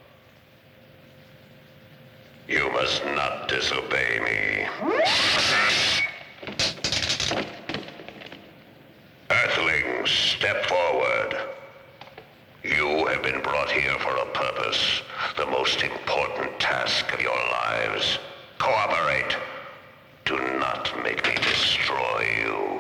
You must not disobey me. Earthlings, step forward. You have been brought here for a purpose, the most important task of your lives. Cooperate. Do not make me destroy you.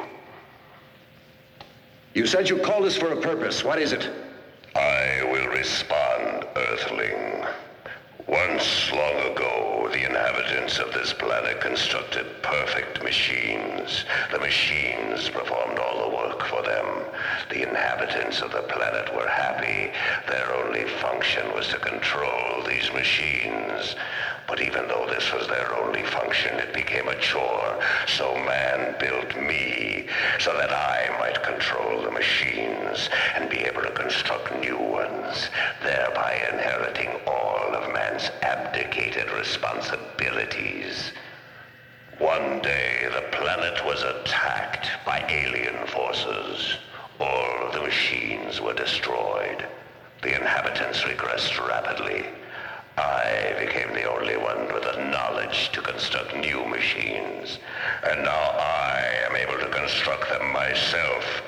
You said you called us for a purpose. What is it? I will respond, Earthling. Once long ago, the inhabitants of this planet constructed perfect machines. The machines performed all the work for them. The inhabitants of the planet were happy. Their only function was to control these machines. But even though this was their only function, it became a chore. So man built me so that I might control the machines and be able to construct new ones, thereby inheriting all of man's abdicated responsibilities. One day, the planet was attacked by alien forces. All of the machines were destroyed. The inhabitants regressed rapidly. I became the only one with the knowledge to construct new machines. And now I am able to construct them myself.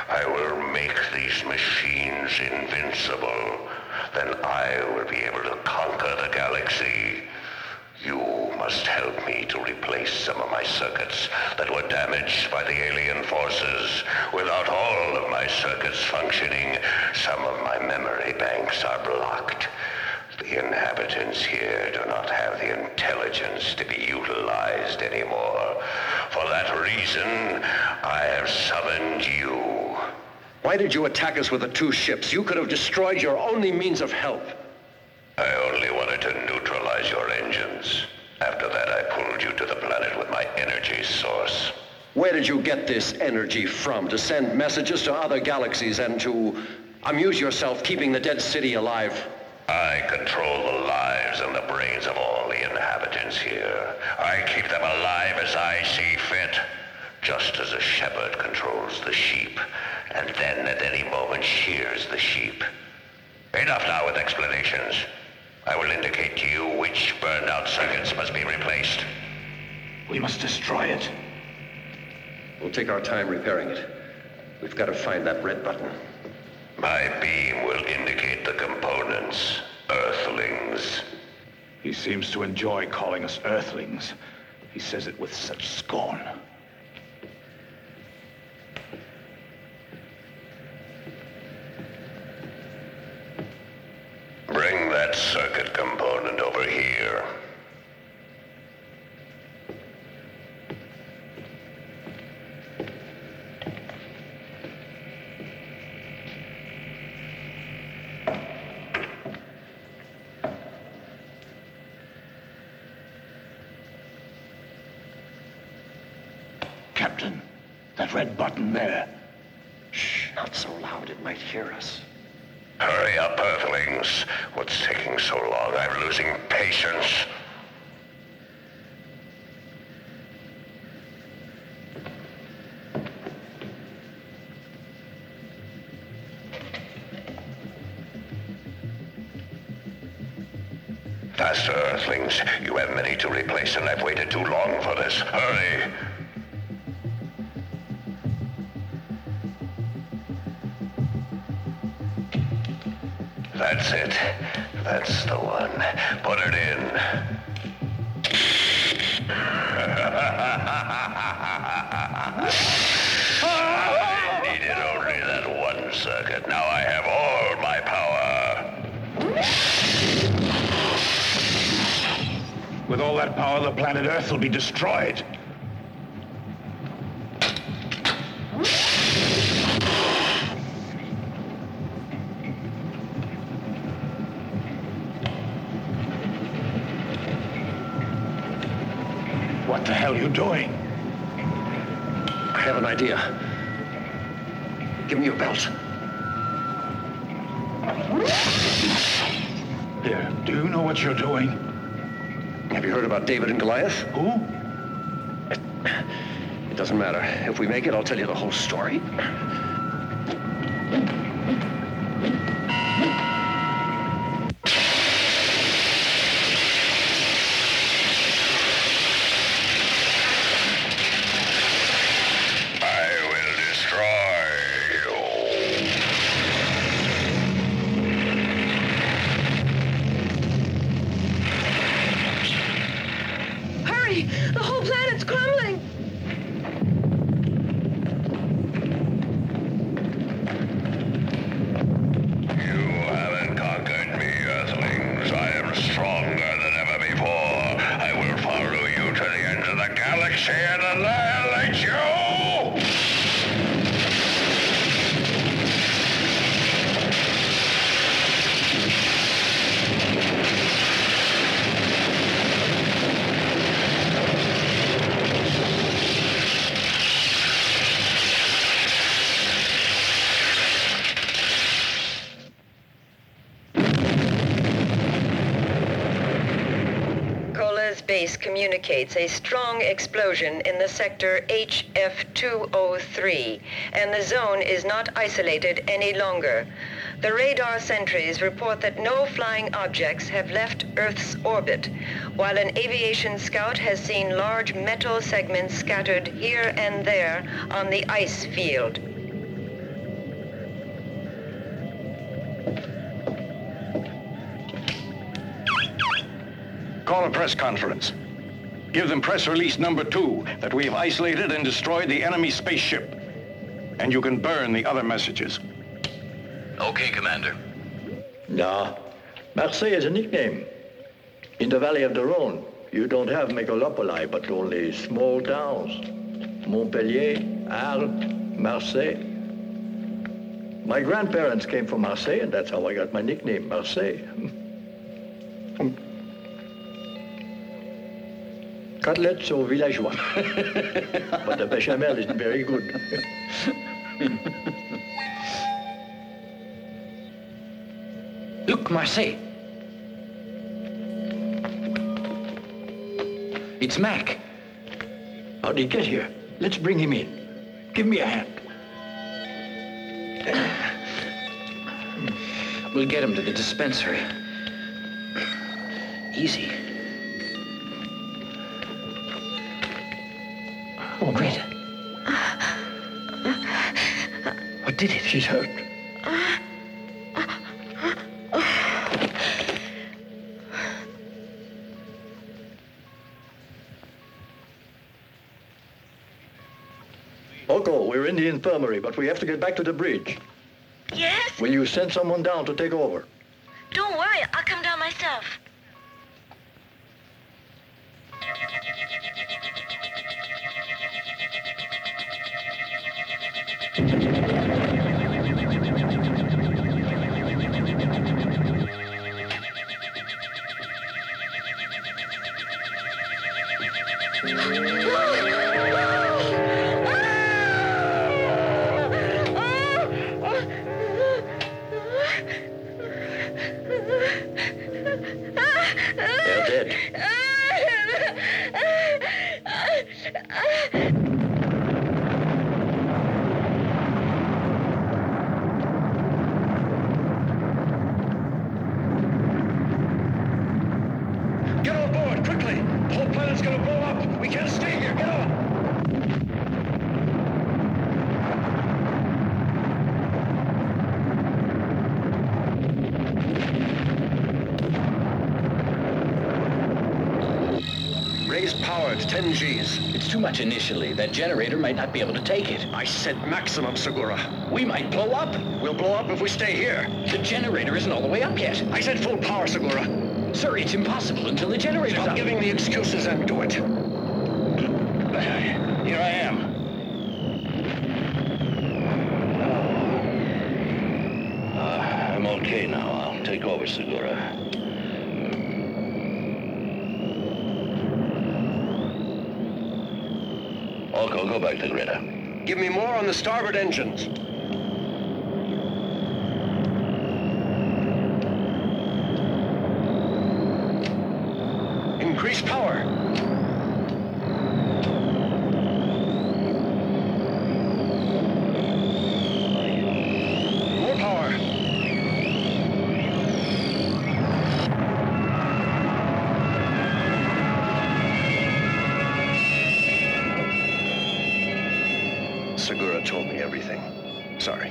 I will make these machines invincible. Then I will be able to conquer the galaxy. You must help me to replace some of my circuits that were damaged by the alien forces. Without all of my circuits functioning, some of my memory banks are blocked. The inhabitants here do not have the intelligence to be utilized anymore. For that reason, I have summoned you. Why did you attack us with the two ships? You could have destroyed your only means of help. I only wanted to neutralize your engines. After that, I pulled you to the planet with my energy source. Where did you get this energy from? To send messages to other galaxies and to amuse yourself keeping the dead city alive? I control the lives and the brains of all the inhabitants here. I keep them alive as I see fit, just as a shepherd controls the sheep, and then at any moment shears the sheep. Enough now with explanations. I will indicate to you which burned out circuits must be replaced. We must destroy it. We'll take our time repairing it. We've got to find that red button. My beam will indicate the components. Earthlings. He seems to enjoy calling us Earthlings. He says it with such scorn. Bring that circuit component over here. Captain, that red button there. Shh, not so loud, it might hear us. Hurry up, Earthlings. What's taking so long? I'm losing patience. Faster, Earthlings. You have many to replace, and I've waited too long for this. Hurry! That's it. That's the one. Put it in. I needed only that one circuit. Now I have all my power. With all that power, the planet Earth will be destroyed. What the hell are you doing? I have an idea. Give me your belt. Here, do you know what you're doing? Have you heard about David and Goliath? Who? It, it doesn't matter. If we make it, I'll tell you the whole story. The whole planet's crumbling! You haven't conquered me, Earthlings. I am stronger than ever before. I will follow you to the end of the galaxy and annihilate you! Base communicates a strong explosion in the sector H F two oh three, and the zone is not isolated any longer. The radar sentries report that no flying objects have left Earth's orbit, while an aviation scout has seen large metal segments scattered here and there on the ice field. Call a press conference. Give them press release number two, that we have isolated and destroyed the enemy spaceship. And you can burn the other messages. Okay, Commander. No. Marseille is a nickname. In the Valley of the Rhone, you don't have megalopoli, but only small towns. Montpellier, Arles, Marseille. My grandparents came from Marseille, and that's how I got my nickname, Marseille. Cutlets au villageois. But the bechamel is very good. Look, Marseille. It's Mac. How'd he get here? Let's bring him in. Give me a hand. We'll get him to the dispensary. Easy. Oh, Greta. What did it? She's hurt. Oko, we're in the infirmary, but we have to get back to the bridge. Yes? Will you send someone down to take over? Don't worry, I'll come down myself. They're dead. Get on board, quickly! The whole planet's gonna blow up! We can't stay here, get on! Raise power to ten G's. It's too much initially. That generator might not be able to take it. I said maximum, Segura. We might blow up. We'll blow up if we stay here. The generator isn't all the way up yet. I said full power, Segura. Sir, it's impossible until the generator's Stop up. giving me excuses and do it. Here I am. Uh, I'm okay now. I'll take over, Segura. Oko, go back to Greta. Give me more on the starboard engines. Increase power. More power. Segura told me everything. Sorry.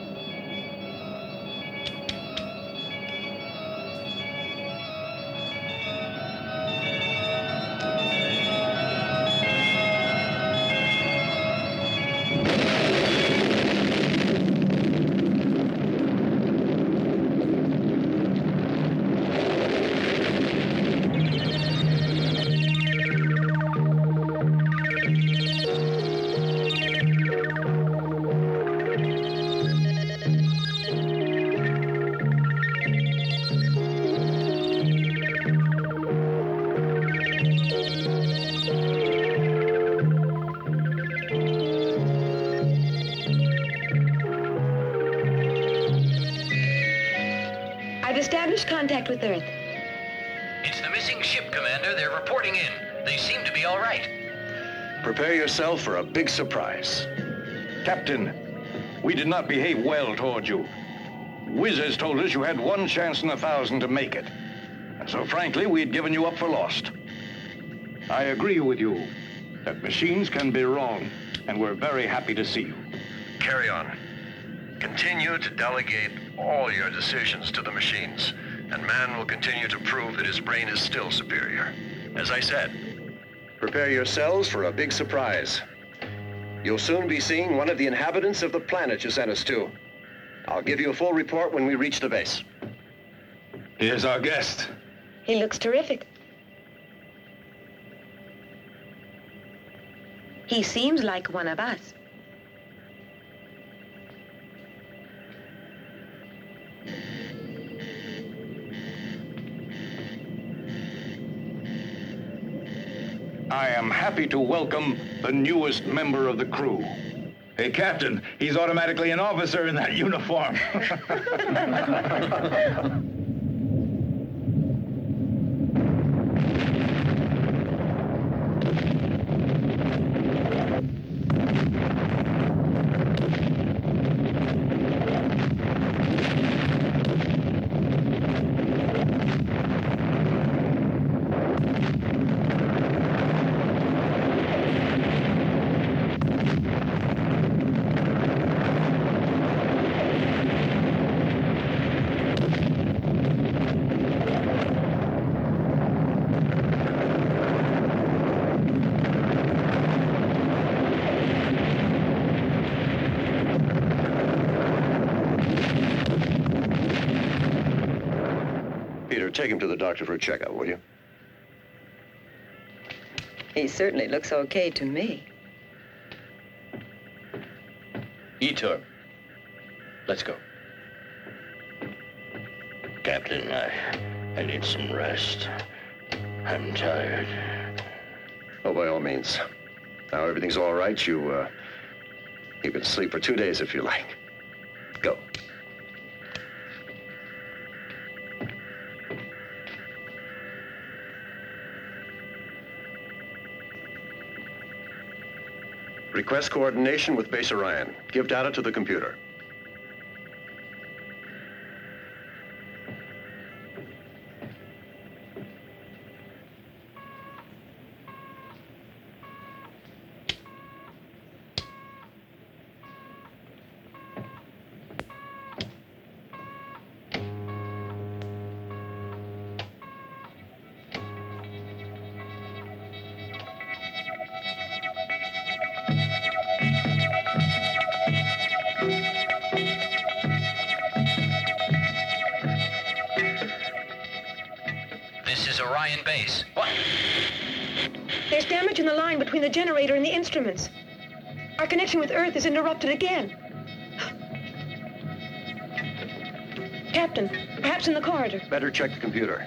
I've established contact with Earth. It's the missing ship, Commander. They're reporting in. They seem to be all right. Prepare yourself for a big surprise. Captain, we did not behave well toward you. Wizards told us you had one chance in a thousand to make it. And so frankly, we had given you up for lost. I agree with you that machines can be wrong, and we're very happy to see you. Carry on. Continue to delegate all your decisions to the machines. and man will continue to prove that his brain is still superior. As I said, prepare yourselves for a big surprise. You'll soon be seeing one of the inhabitants of the planet you sent us to. I'll give you a full report when we reach the base. Here's our guest. He looks terrific. He seems like one of us. I am happy to welcome the newest member of the crew. Hey, Captain, he's automatically an officer in that uniform. Take him to the doctor for a checkup, will you? He certainly looks okay to me. Etor, let's go. Captain, I, I need some rest. I'm tired. Oh, by all means. Now everything's all right. You, uh, you can sleep for two days if you like. Go. Request coordination with Base Orion. Give data to the computer. Orion Base. What? There's damage in the line between the generator and the instruments. Our connection with Earth is interrupted again. Captain, perhaps in the corridor. Better check the computer.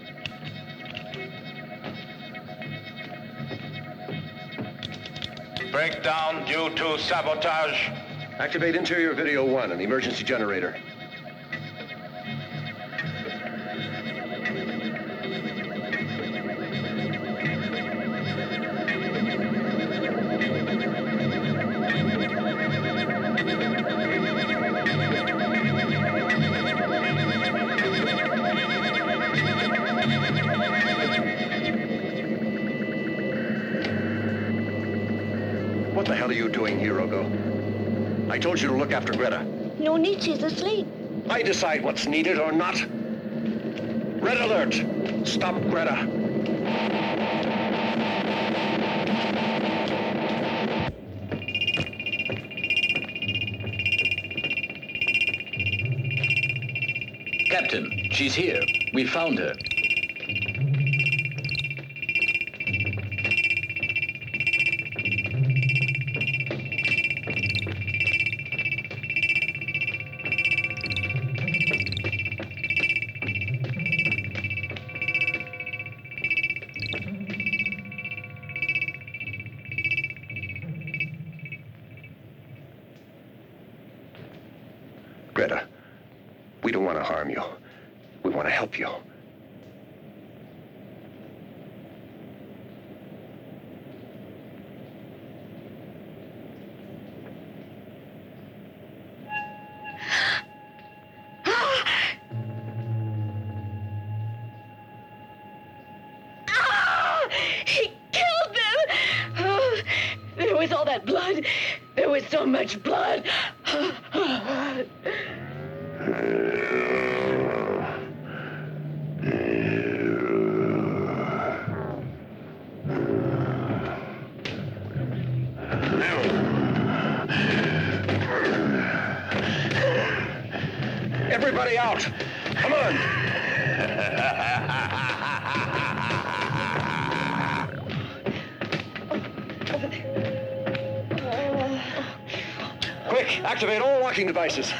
Breakdown due to sabotage. Activate interior video one and the emergency generator. What the hell are you doing here, Ogo? I told you to look after Greta. No need, she's asleep. I decide what's needed or not. Red alert! Stop Greta. Captain, she's here. We found her. Greta, we don't want to harm you. We want to help you. Ah! He killed them! Oh, there was all that blood. There was so much blood. out. Come on. Quick, activate all locking devices.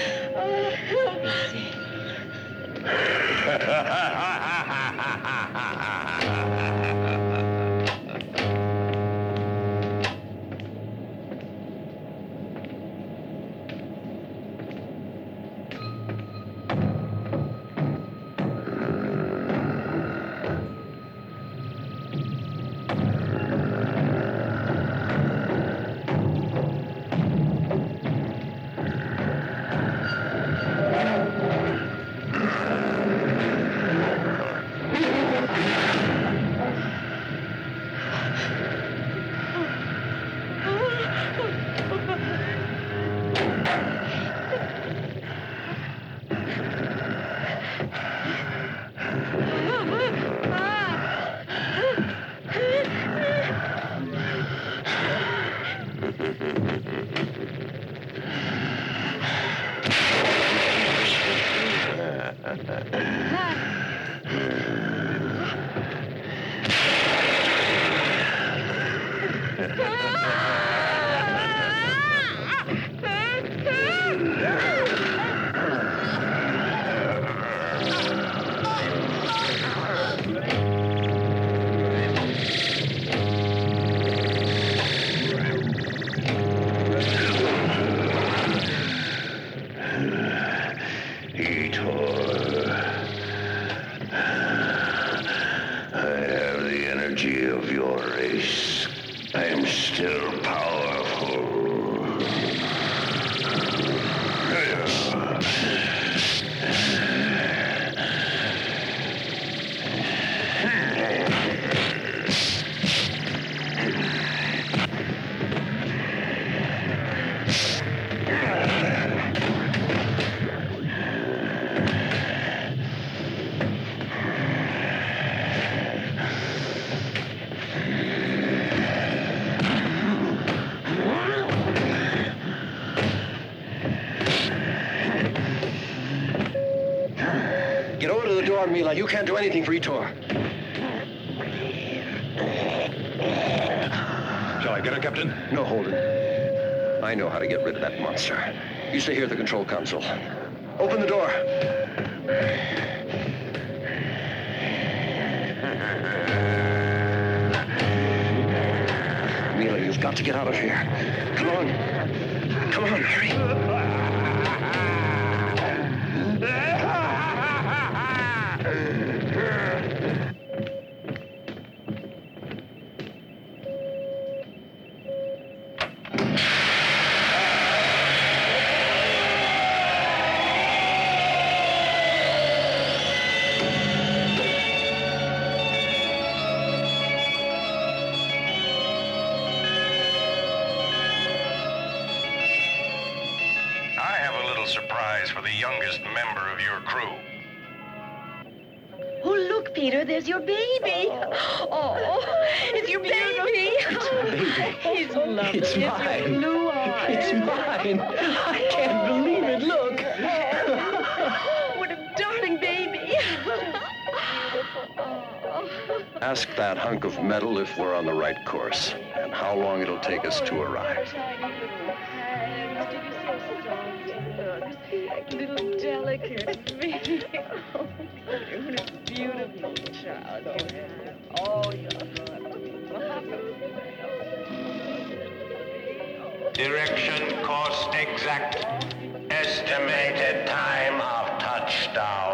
Mila, you can't do anything for Etor. Shall I get her, Captain? No, Holden. I know how to get rid of that monster. You stay here at the control console. Open the door. Mila, you've got to get out of here. Come on. Come on, hurry. There's your baby. Oh, it's your baby. It's my baby. He's lovely. It's mine. It's your blue eyes. It's mine. I can't believe it. Look. What a darling baby. Ask that hunk of metal if we're on the right course and how long it'll take us to arrive. Little delicate baby. Oh, what a beautiful child you have. Oh, Direction, course exact. Estimated time of touchdown.